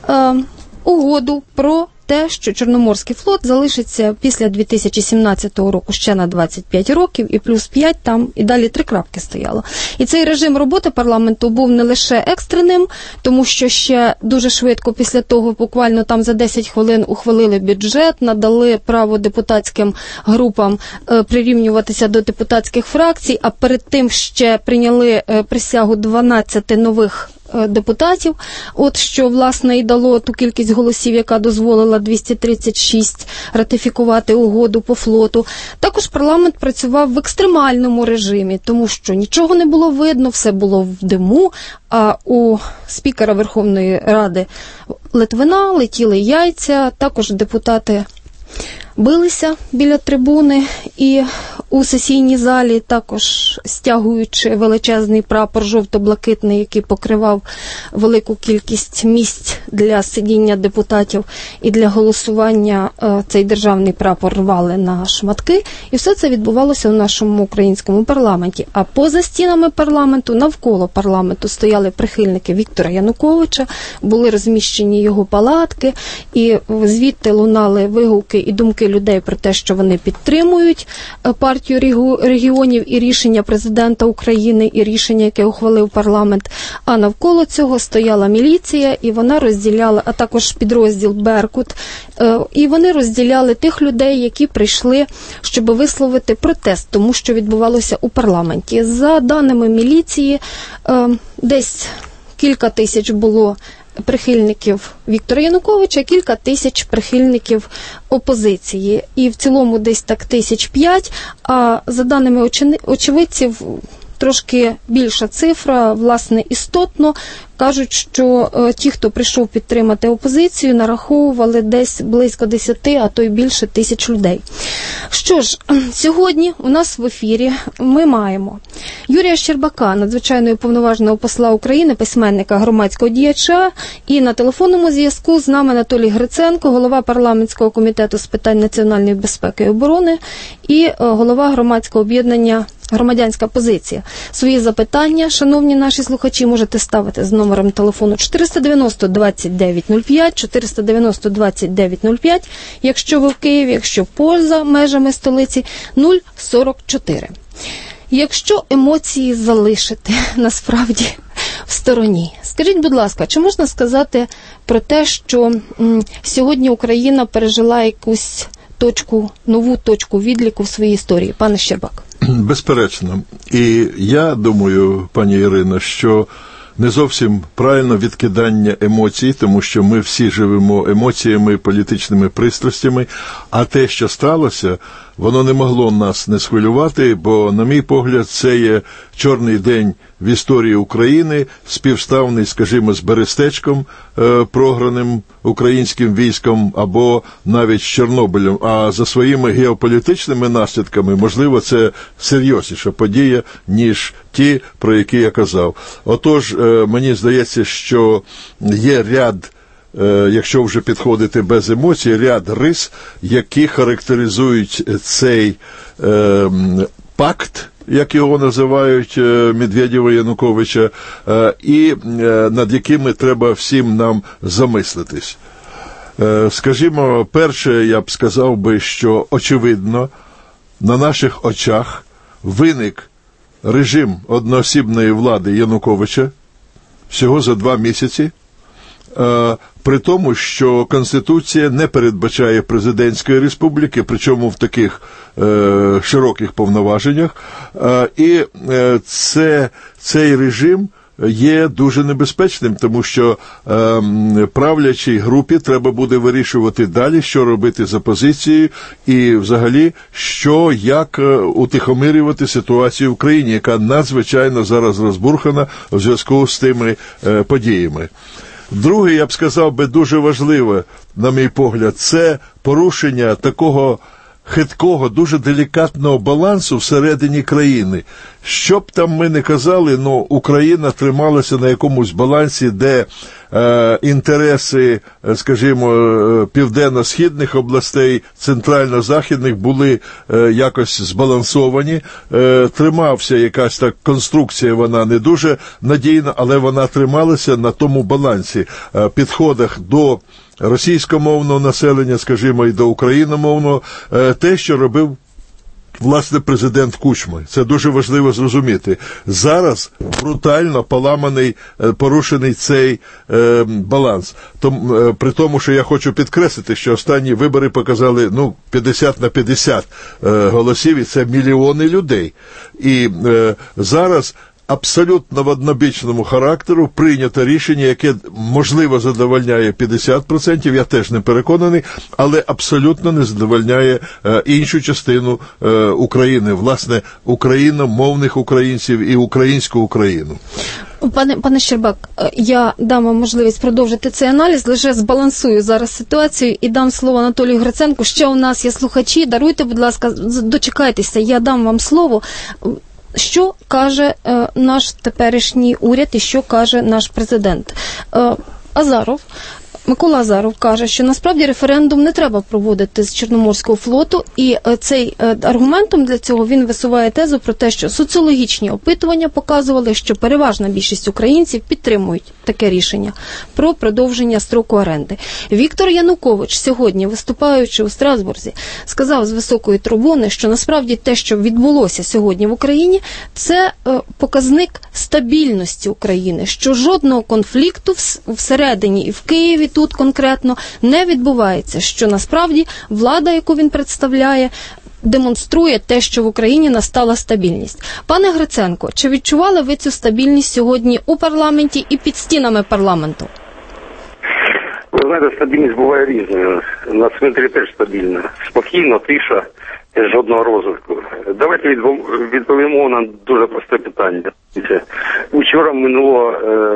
угоду про те, що Чорноморський флот залишиться після 2017 року ще на 25 років, і плюс 5 там, і далі 3 крапки стояло. І цей режим роботи парламенту був не лише екстреним, тому що ще дуже швидко після того, буквально там за 10 хвилин ухвалили бюджет, надали право депутатським групам прирівнюватися до депутатських фракцій, а перед тим ще прийняли присягу 12 нових депутатів, от що, власне, і дало ту кількість голосів, яка дозволила 236 ратифікувати угоду по флоту. Також парламент працював в екстремальному режимі, тому що нічого не було видно, все було в диму, а у спікера Верховної Ради Литвина летіли яйця, також депутати билися біля трибуни і у сесійній залі, також стягуючи величезний прапор жовто-блакитний, який покривав велику кількість місць для сидіння депутатів і для голосування, цей державний прапор рвали на шматки. І все це відбувалося у нашому українському парламенті. А поза стінами парламенту, навколо парламенту стояли прихильники Віктора Януковича, були розміщені його палатки, і звідти лунали вигуки і думки людей про те, що вони підтримують партію регіонів і рішення президента України, і рішення, яке ухвалив парламент. А навколо цього стояла міліція, і вона розділяла, а також підрозділ «Беркут», і вони розділяли тих людей, які прийшли, щоб висловити протест тому, що відбувалося у парламенті. За даними міліції, десь кілька тисяч було прихильників Віктора Януковича, кілька тисяч прихильників опозиції. І в цілому десь так 5,000, а за даними очевидців, трошки більша цифра, власне, істотно Кажуть, що ті, хто прийшов підтримати опозицію, нараховували десь близько 10, а то й більше тисяч людей. Що ж, сьогодні у нас в ефірі ми маємо Юрія Щербака, надзвичайного уповноваженого посла України, письменника, громадського діяча, і на телефонному зв'язку з нами Анатолій Гриценко, голова парламентського комітету з питань національної безпеки і оборони і голова громадського об'єднання «Громадянська позиція». Свої запитання, шановні наші слухачі, можете ставити з номером телефону 490-2905, 490-2905, якщо ви в Києві, якщо поза межами столиці, 044. Якщо емоції залишити, насправді, в стороні, скажіть, будь ласка, чи можна сказати про те, що сьогодні Україна пережила якусь нову точку відліку в своїй історії? Пане Щербак. Безперечно. І я думаю, пані Ірино, що не зовсім правильно відкидання емоцій, тому що ми всі живемо емоціями, політичними пристрастями, а те, що сталося, воно не могло нас не схвилювати, бо, на мій погляд, це є чорний день в історії України, співставний, скажімо, з Берестечком, програним українським військом, або навіть з Чорнобилем. А за своїми геополітичними наслідками, можливо, це серйозніша подія, ніж ті, про які я казав. Отож, мені здається, що є ряд, якщо вже підходити без емоцій, ряд рис, які характеризують цей пакт, як його називають, Медведєва, Януковича, і над якими треба всім нам замислитись. Скажімо, перше, я б сказав би, що очевидно, на наших очах виник режим одноосібної влади Януковича всього за 2 місяці, при тому, що Конституція не передбачає президентської республіки, причому в таких широких повноваженнях, і цей режим є дуже небезпечним, тому що правлячій групі треба буде вирішувати далі, що робити з опозицією і взагалі, як утихомирювати ситуацію в країні, яка надзвичайно зараз розбурхана в зв'язку з тими подіями. Друге, я б сказав би, дуже важливе, на мій погляд, це порушення такого хиткого, дуже делікатного балансу всередині країни. Що б там ми не казали, Україна трималася на якомусь балансі, де інтереси, скажімо, південно-східних областей, центрально-західних були якось збалансовані. Тримався якась так конструкція, вона не дуже надійна, але вона трималася на тому балансі, підходах до російськомовного населення, скажімо, і до україномовного, те, що робив власне президент Кучма. Це дуже важливо зрозуміти. Зараз брутально порушений цей баланс. При тому, що я хочу підкреслити, що останні вибори показали 50/50 голосів, і це мільйони людей. І зараз абсолютно в однобічному характеру прийнято рішення, яке, можливо, задовольняє 50%, я теж не переконаний, але абсолютно не задовольняє іншу частину України, власне, україномовних українців і українську Україну. Пане Щербак, я дам вам можливість продовжити цей аналіз, лише збалансую зараз ситуацію і дам слово Анатолію Гриценку. Ще у нас є слухачі, даруйте, будь ласка, дочекайтеся, я дам вам слово. Що каже наш теперішній уряд і що каже наш президент? Микола Азаров каже, що насправді референдум не треба проводити з Чорноморського флоту, і цей аргументом для цього він висуває тезу про те, що соціологічні опитування показували, що переважна більшість українців підтримують таке рішення про продовження строку оренди. Віктор Янукович сьогодні, виступаючи у Страсбурзі, сказав з високої трибуни, що насправді те, що відбулося сьогодні в Україні, це показник стабільності України, що жодного конфлікту всередині і в Києві тут конкретно не відбувається, що насправді влада, яку він представляє, демонструє те, що в Україні настала стабільність. Пане Гриценко, чи відчували ви цю стабільність сьогодні у парламенті і під стінами парламенту? Ви знаєте, стабільність буває різною. На цвинтарі теж стабільна. Спокійно, тиша, жодного розвитку. Давайте відповімо на дуже просте питання. Учора минуло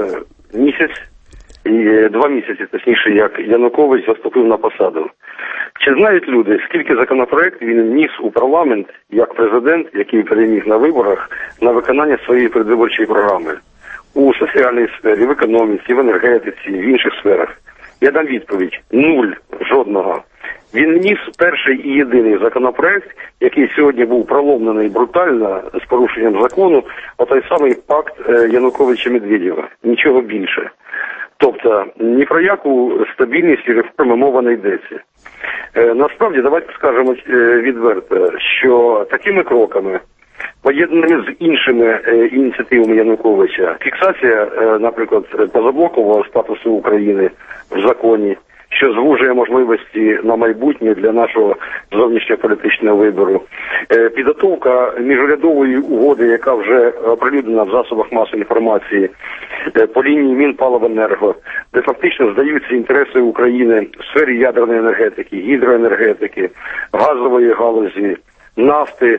два місяці, точніше, як Янукович заступив на посаду. Чи знають люди, скільки законопроєктів він вніс у парламент як президент, який переміг на виборах, на виконання своєї передвиборчої програми? У соціальній сфері, в економіці, в енергетиці, в інших сферах? Я дам відповідь. 0. Жодного. Він вніс перший і єдиний законопроект, який сьогодні був проломлений брутально з порушенням закону, отой самий пакт Януковича-Медведєва. Нічого більше. Тобто, ні про яку стабільність і реформи мова не йдеться. Насправді, давайте скажемо відверто, що такими кроками, поєднаними з іншими ініціативами Януковича, фіксація, наприклад, позаблокового статусу України в законі, що звужує можливості на майбутнє для нашого зовнішньополітичного вибору. Підготовка міжурядової угоди, яка вже оприлюднена в засобах масової інформації по лінії Мінпаливенерго, де фактично здаються інтереси України в сфері ядерної енергетики, гідроенергетики, газової галузі, нафти,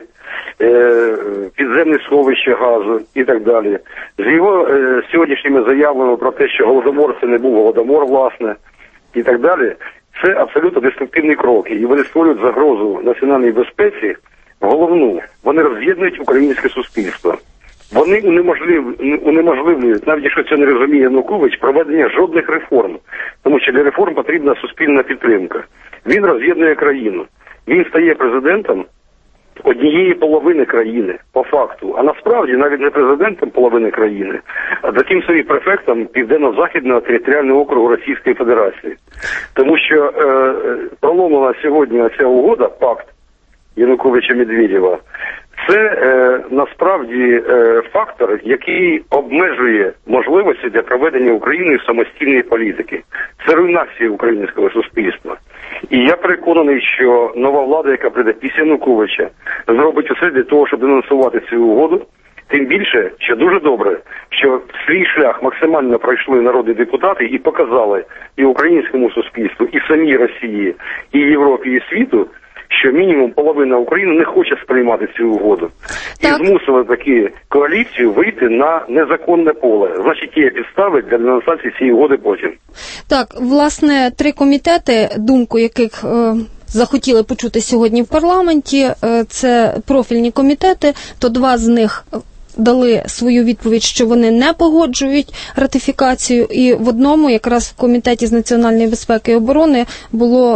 підземне сховище газу і так далі. З його сьогоднішніми заявами про те, що Голодомор це не був Голодомор, власне, і так далі, це абсолютно деструктивні кроки. І вони створюють загрозу національній безпеці головну. Вони роз'єднують українське суспільство. Вони унеможливлюють, навіть якщо це не розуміє Янукович, проведення жодних реформ. Тому що для реформ потрібна суспільна підтримка. Він роз'єднує країну. Він стає президентом однієї половини країни, по факту. А насправді навіть не президентом половини країни, а таким собі префектом Південно-Західного територіального округу Російської Федерації. Тому що проломлена сьогодні ця угода, пакт Януковича-Медведєва, це насправді фактор, який обмежує можливості для проведення Україною самостійної політики. Це руйнація українського суспільства. І я переконаний, що нова влада, яка прийде після Януковича, зробить усе для того, щоб денонсувати цю угоду. Тим більше, що дуже добре, що свій шлях максимально пройшли народні депутати і показали і українському суспільству, і самій Росії, і Європі, і світу, що мінімум половина України не хоче сприймати цю угоду. Так. І змусили таки коаліцію вийти на незаконне поле. Значить, є підстави для денонсації цієї угоди потім. Так, власне, 3 комітети, думку яких захотіли почути сьогодні в парламенті, це профільні комітети, то 2 з них дали свою відповідь, що вони не погоджують ратифікацію, і в одному, якраз в Комітеті з національної безпеки і оборони, було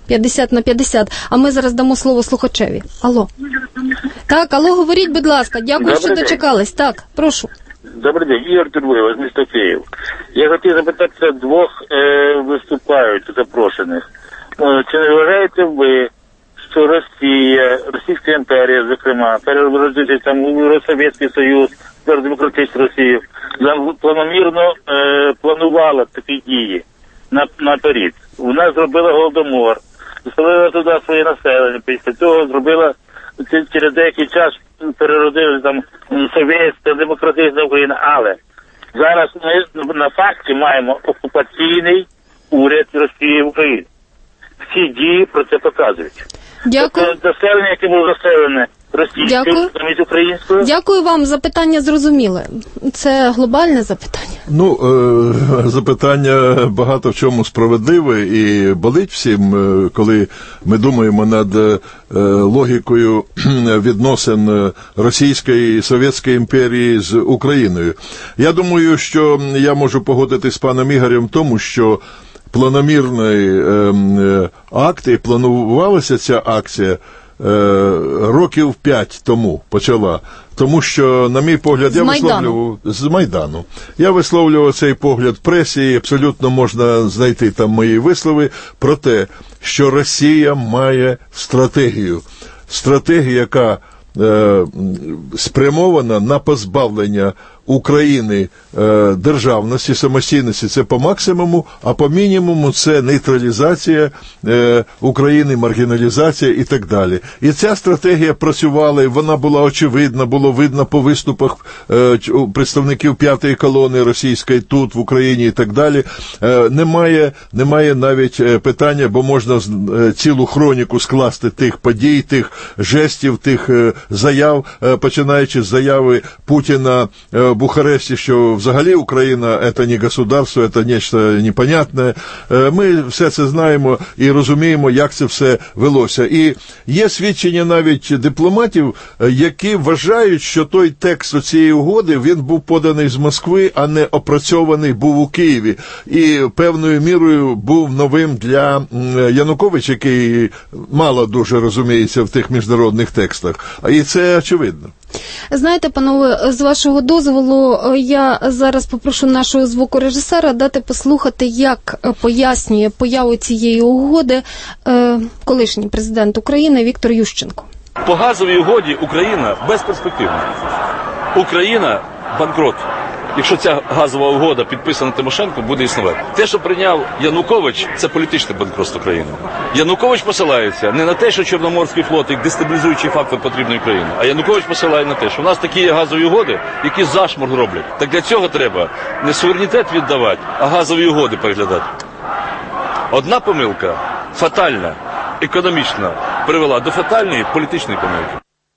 50/50. А ми зараз дамо слово слухачеві. Алло. Так, алло, говоріть, будь ласка. Дякую, що дочекались. Так, прошу. Добрий день, Ігор Турбуєв, місто Київ. Я хотів запитатися 2 виступаючих запрошених. Чи не вважаєте ви, що Росія, Російська імперія, зокрема, перерозбудити там Євросовєтський Союз, демократичну Росію, планомірно планувала такі дії наперед. Вона зробила Голодомор, заселила туди своє населення, після цього зробила, через деякий час переродили там совєтська, демократична Україна, але зараз ми на факті маємо окупаційний уряд Росії в Україні. Всі дії про це показують. Дякую. Тобто населення, яке було заселене російською, замість українською. Дякую вам, запитання зрозуміле. Це глобальне запитання. Запитання багато в чому справедливе і болить всім, коли ми думаємо над логікою відносин Російської і Совєтської імперії з Україною. Я думаю, що я можу погодитись з паном Ігорем в тому, що планомірний акт, і планувалася ця акція років 5 тому почала. Тому що, на мій погляд, з Майдану. Я висловлював цей погляд в пресі, і абсолютно можна знайти там мої вислови про те, що Росія має стратегію. Стратегію, яка спрямована на позбавлення України державності, самостійності, це по максимуму, а по мінімуму це нейтралізація України, маргіналізація і так далі. І ця стратегія працювала, і вона була очевидна, було видно по виступах представників 5-ї колони російської тут, в Україні і так далі. Немає навіть питання, бо можна цілу хроніку скласти тих подій, тих жестів, тих заяв, починаючи з заяви Путіна Бухаресті, що взагалі Україна – це не государство, це нечто непонятне. Ми все це знаємо і розуміємо, як це все велося. І є свідчення навіть дипломатів, які вважають, що той текст цієї угоди, він був поданий з Москви, а не опрацьований був у Києві. І певною мірою був новим для Януковича, який мало дуже розуміється в тих міжнародних текстах. І це очевидно. Знаєте, панове, з вашого дозволу, я зараз попрошу нашого звукорежисера дати послухати, як пояснює появу цієї угоди колишній президент України Віктор Ющенко. По газовій угоді Україна безперспективна. Україна банкрот. Якщо ця газова угода, підписана Тимошенко, буде існувати. Те, що прийняв Янукович, це політичний банкротство країни. Янукович посилається не на те, що Чорноморський флот, як дестабілізуючий фактор потрібної країни, а Янукович посилає на те, що в нас такі є газові угоди, які зашморг роблять. Так для цього треба не суверенітет віддавати, а газові угоди переглядати. Одна помилка, фатальна, економічна, привела до фатальної політичної помилки.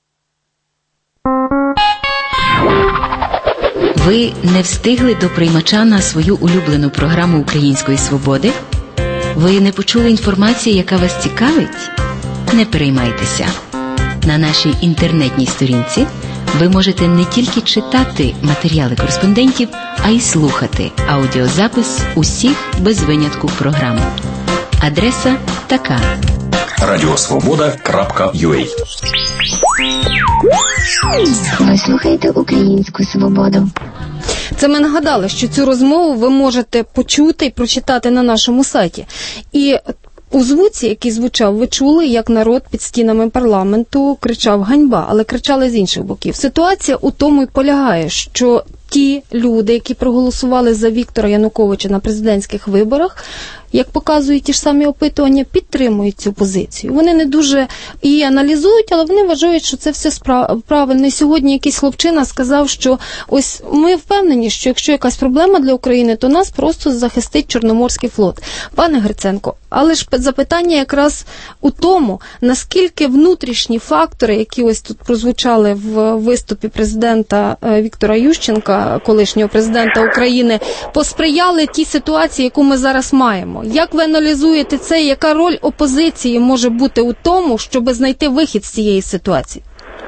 Ви не встигли до приймача на свою улюблену програму Української свободи? Ви не почули інформації, яка вас цікавить? Не переймайтеся. На нашій інтернетній сторінці ви можете не тільки читати матеріали кореспондентів, а й слухати аудіозапис усіх без винятку програм. Адреса така: radiosvoboda.ua. Ви слухаєте Українську свободу. Це ми нагадали, що цю розмову ви можете почути і прочитати на нашому сайті. І у звуці, який звучав, ви чули, як народ під стінами парламенту кричав «ганьба», але кричали з інших боків. Ситуація у тому й полягає, що ті люди, які проголосували за Віктора Януковича на президентських виборах, як показують ті ж самі опитування, підтримують цю позицію. Вони не дуже її аналізують, але вони вважають, що це все правильно. І сьогодні якийсь хлопчина сказав, що ось ми впевнені, що якщо якась проблема для України, то нас просто захистить Чорноморський флот. Пане Гриценко, але ж запитання якраз у тому, наскільки внутрішні фактори, які ось тут прозвучали в виступі президента Віктора Ющенка, колишнього президента України, посприяли тій ситуації, яку ми зараз маємо. Як ви аналізуєте це, яка роль опозиції може бути у тому, щоб знайти вихід з цієї ситуації?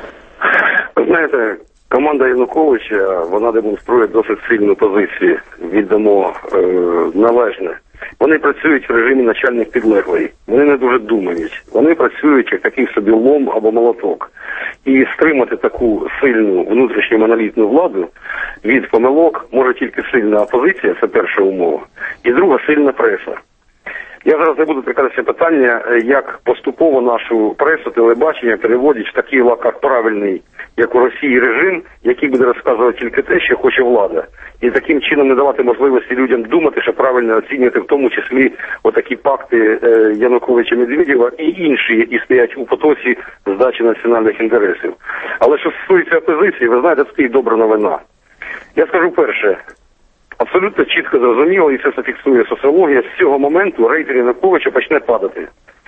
Ви знаєте, команда Януковича, вона демонструє досить сильну позицію, віддамо належне. Вони працюють в режимі начальник підлеглий, вони не дуже думають, вони працюють як такий собі лом або молоток. І стримати таку сильну внутрішню монолітну владу від помилок може тільки сильна опозиція, це перша умова, і друга – сильна преса. Я зараз не буду торкатися питання, як поступово нашу пресу, телебачення переводять в такий лакар правильний, як у Росії, режим, який буде розказувати тільки те, що хоче влада. І таким чином не давати можливості людям думати, що правильно оцінювати, в тому числі отакі пакти Януковича-Медведєва і інші, які стоять у потоці здачі національних інтересів. Але що стосується опозиції, ви знаєте, це і добра новина. Я скажу перше. Абсолютно чітко зрозуміло, і це зафіксує соціологія, з цього моменту рейтинг Януковича почне падати.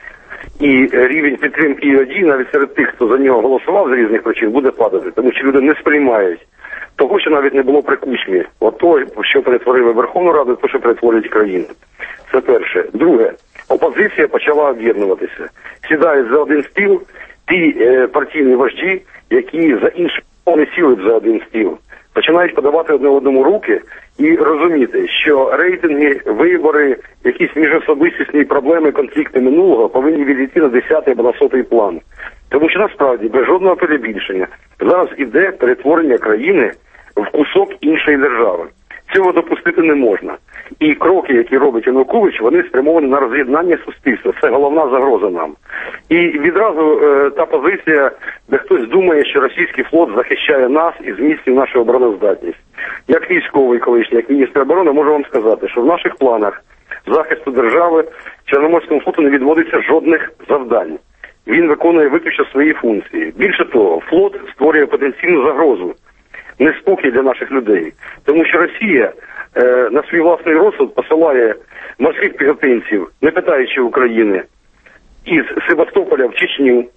І рівень підтримки ІОД, навіть серед тих, хто за нього голосував з різних причин, буде падати. Тому що люди не сприймають того, що навіть не було при Кучмі. От того, що перетворили Верховну Раду, то, що перетворюють країну. Це перше. Друге. Опозиція почала об'єднуватися. Сідають за один стіл ті партійні вожді, які за іншим не сіли б за один стіл. Починають подавати одне одному руки і розуміти, що рейтинги, вибори, якісь міжособистісні проблеми, конфлікти минулого повинні відійти на 10-й або на 100-й план. Тому що насправді, без жодного перебільшення, зараз іде перетворення країни в кусок іншої держави. Цього допустити не можна. І кроки, які робить Янукович, вони спрямовані на роз'єднання суспільства. Це головна загроза нам. І відразу та позиція, де хтось думає, що російський флот захищає нас і зміцнює нашу обороноздатність. Як військовий колишній, як міністр оборони, можу вам сказати, що в наших планах захисту держави Чорноморському флоту не відводиться жодних завдань. Він виконує виключно свої функції. Більше того, флот створює потенційну загрозу, неспокій для наших людей. Тому що Росія на свій власний розсуд посилає морських піхотинців, не питаючи України, із Севастополя в Чечню,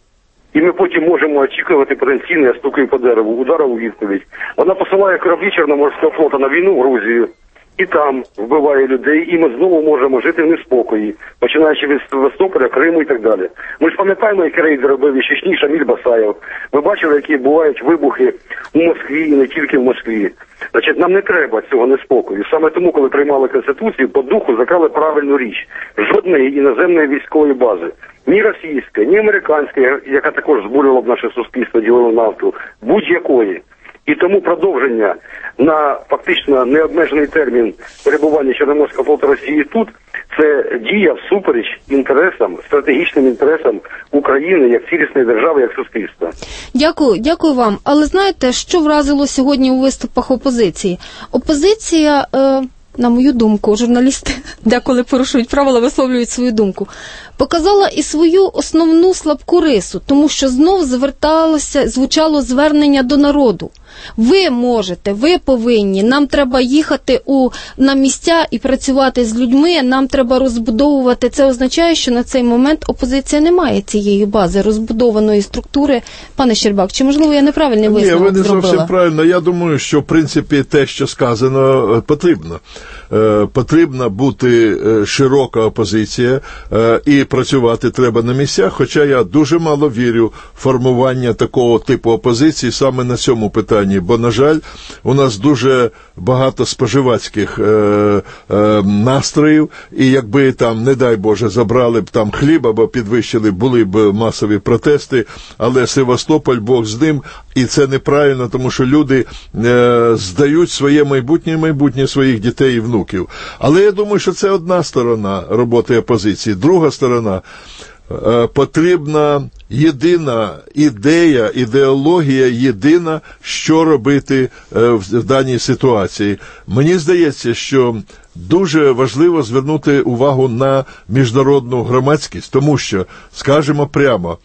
І ми потім можемо очікувати потенційний, я стукаю по дереву, удар у відповідь. Вона посилає кораблі Чорноморського флоту на війну в Грузію. І там вбиває людей, і ми знову можемо жити в неспокої, починаючи від Севастополя, Криму і так далі. Ми ж пам'ятаємо, які рейди робив і Чечні Шаміль Басаєв. Ви бачили, які бувають вибухи у Москві і не тільки в Москві. Значить, нам не треба цього неспокою. Саме тому, коли приймали Конституцію, по духу закрали правильну річ. Жодної іноземної військової бази. Ні російської, ні американської, яка також збурювала б наше суспільство, ділила нафту, будь-якої. І тому продовження на фактично необмежений термін перебування Чорноморського флоту Росії тут – це дія всупереч інтересам, стратегічним інтересам України як цілісної держави, як суспільства. Дякую вам. Але знаєте, що вразило сьогодні у виступах опозиції? Опозиція, на мою думку, журналісти деколи порушують правила, висловлюють свою думку, показала і свою основну слабку рису, тому що знов звучало звернення до народу. Ви можете, ви повинні, нам треба їхати на місця і працювати з людьми, нам треба розбудовувати. Це означає, що на цей момент опозиція не має цієї бази, розбудованої структури. Пане Щербак, чи можливо я неправильний висновок зробила? Ні, ви не зовсім правильно. Я думаю, що в принципі те, що сказано, потрібно. Потрібна бути широка опозиція і працювати треба на місцях, хоча я дуже мало вірю в формування такого типу опозиції саме на цьому питанні, бо, на жаль, у нас дуже багато споживацьких настроїв, і якби там, не дай Боже, забрали б там хліб або підвищили, були б масові протести, але Севастополь, Бог з ним, і це неправильно, тому що люди здають своє майбутнє своїх дітей і внуків. Але я думаю, що це одна сторона роботи опозиції. Друга сторона – потрібна єдина ідея, ідеологія єдина, що робити в даній ситуації. Мені здається, що дуже важливо звернути увагу на міжнародну громадськість, тому що, скажемо прямо,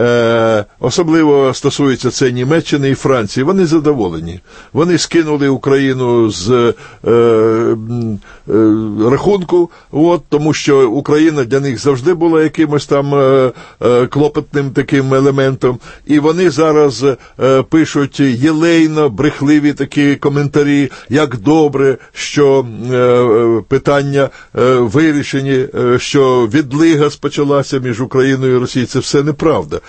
особливо стосується це Німеччини і Франції, вони задоволені. Вони скинули Україну з рахунку, тому що Україна для них завжди була якимось там клопотним таким елементом. І вони зараз пишуть єлейно, брехливі такі коментарі, як добре, що питання вирішені, що відлига спочалася між Україною і Росією. Це все неправда.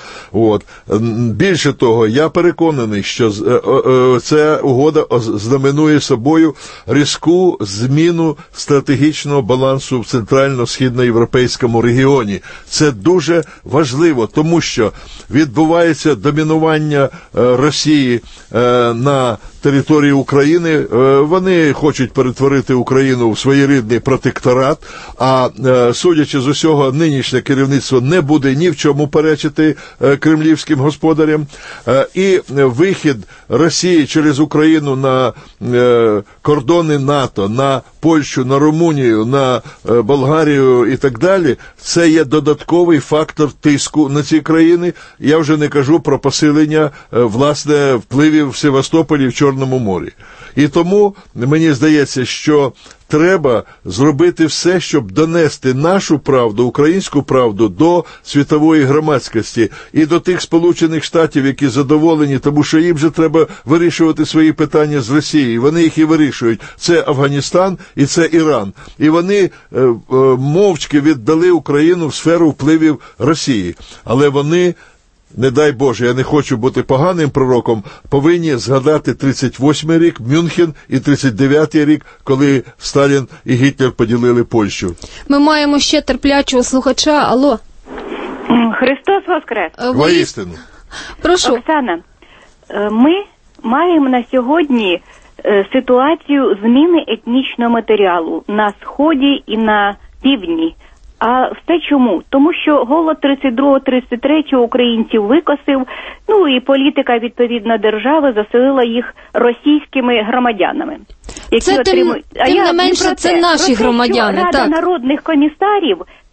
Більше того, я переконаний, що ця угода знаменує собою різку зміну стратегічного балансу в центрально-східноєвропейському регіоні. Це дуже важливо, тому що відбувається домінування Росії на території України. Вони хочуть перетворити Україну в своєрідний протекторат, а судячи з усього, нинішнє керівництво не буде ні в чому перечити кремлівським господарям. І вихід Росії через Україну на кордони НАТО, на Польщу, на Румунію, на Болгарію і так далі, це є додатковий фактор тиску на ці країни. Я вже не кажу про посилення, власне, впливів в Севастополі в Чорному морі. І тому, мені здається, що треба зробити все, щоб донести нашу правду, українську правду до світової громадськості і до тих Сполучених Штатів, які задоволені, тому що їм же треба вирішувати свої питання з Росією. Вони їх і вирішують. Це Афганістан і це Іран. І вони мовчки віддали Україну в сферу впливів Росії. Але вони, не дай Боже, я не хочу бути поганим пророком, повинні згадати 38-й рік, Мюнхен, і 39-й рік, коли Сталін і Гітлер поділили Польщу. Ми маємо ще терплячого слухача. Алло. Христос Воскрес. Воістину. Прошу. Оксана, ми маємо на сьогодні ситуацію зміни етнічного матеріалу на Сході і на Півдні. А все чому? Тому що голод 32-33 українців викосив, і політика, відповідно, держави заселила їх російськими громадянами. Які це тим не менше, це наші громадяни. Рада народних комісарів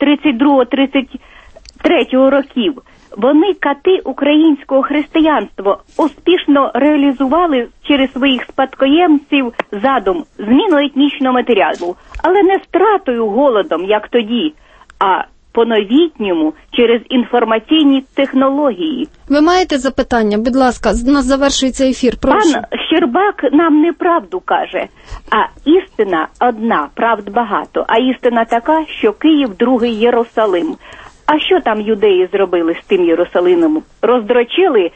32-33 років, вони кати українського християнства успішно реалізували через своїх спадкоємців задум зміну етнічного матеріалу, але не стратою голодом, як тоді, а по-новітньому через інформаційні технології. Ви маєте запитання? Будь ласка, у нас завершується ефір. Прошу. Пан Щербак нам неправду каже, а істина одна, правд багато. А істина така, що Київ – другий Єрусалим. А що там юдеї зробили з тим Єрусалимом? Роздрочили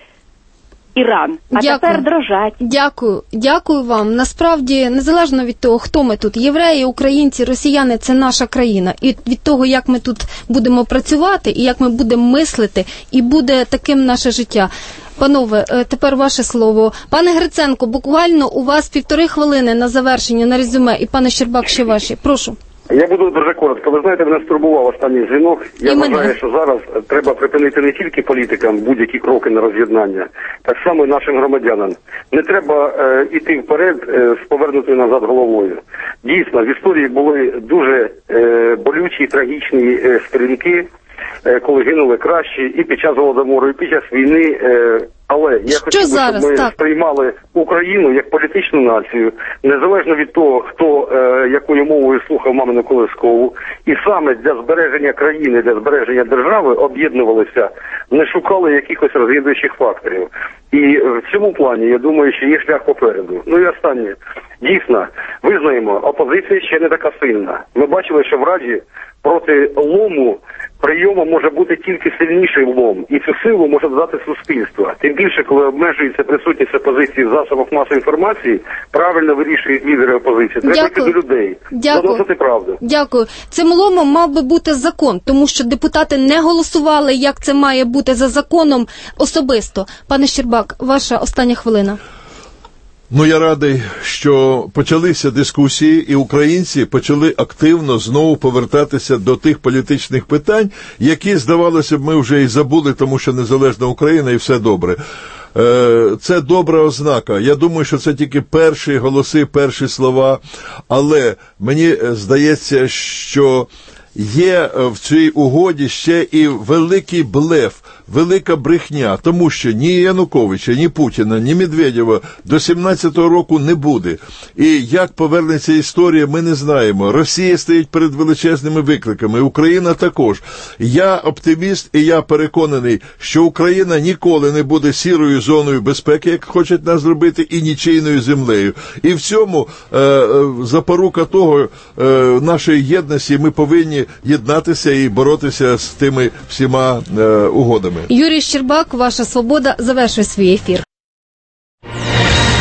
Іран, а тепер дрожать. Дякую вам. Насправді, незалежно від того, хто ми тут, євреї, українці, росіяни, це наша країна. І від того, як ми тут будемо працювати, і як ми будемо мислити, і буде таким наше життя. Панове, тепер ваше слово. Пане Гриценко, буквально у вас 1,5 хвилини на завершення, на резюме. І пане Щербак, ще ваші. Прошу. Я буду дуже коротко. Ви знаєте, мене стурбував останній дзвінок. Я вважаю, що зараз треба припинити не тільки політикам будь-які кроки на роз'єднання, так само і нашим громадянам. Не треба іти вперед з повернутою назад головою. Дійсно, в історії були дуже болючі і трагічні сторінки, коли гинули кращі і під час Голодомору, і під час війни. Але я хотів би, щоб ми сприймали Україну як політичну націю, незалежно від того, хто якою мовою слухав мамину колискову, і саме для збереження країни, для збереження держави об'єднувалися, не шукали якихось роз'єднуючих факторів. І в цьому плані, я думаю, що є шлях попереду. Ну і останнє. Дійсно, визнаємо, опозиція ще не така сильна. Ми бачили, що в Раді проти лому прийому може бути тільки сильніший лом, і цю силу може додати суспільство. Тим більше, коли обмежується присутність опозиції в засобах масової інформації, правильно вирішують лідери опозиції. Треба йти до людей, доносити правду. Дякую. Цим ломом мав би бути закон, тому що депутати не голосували, як це має бути за законом особисто. Пане Щербак, ваша остання хвилина. Ну, я радий, що почалися дискусії, і українці почали активно знову повертатися до тих політичних питань, які, здавалося б, ми вже і забули, тому що незалежна Україна і все добре. Це добра ознака. Я думаю, що це тільки перші голоси, перші слова, але мені здається, що є в цій угоді ще і великий блеф, велика брехня, тому що ні Януковича, ні Путіна, ні Медведєва до 17-го року не буде. І як повернеться історія, ми не знаємо. Росія стоїть перед величезними викликами, Україна також. Я оптиміст і я переконаний, що Україна ніколи не буде сірою зоною безпеки, як хочуть нас зробити, і нічийною землею. І в цьому запорука того нашої єдності, ми повинні єднатися і боротися з тими всіма угодами. Юрій Щербак, ваша свобода завершує свій ефір.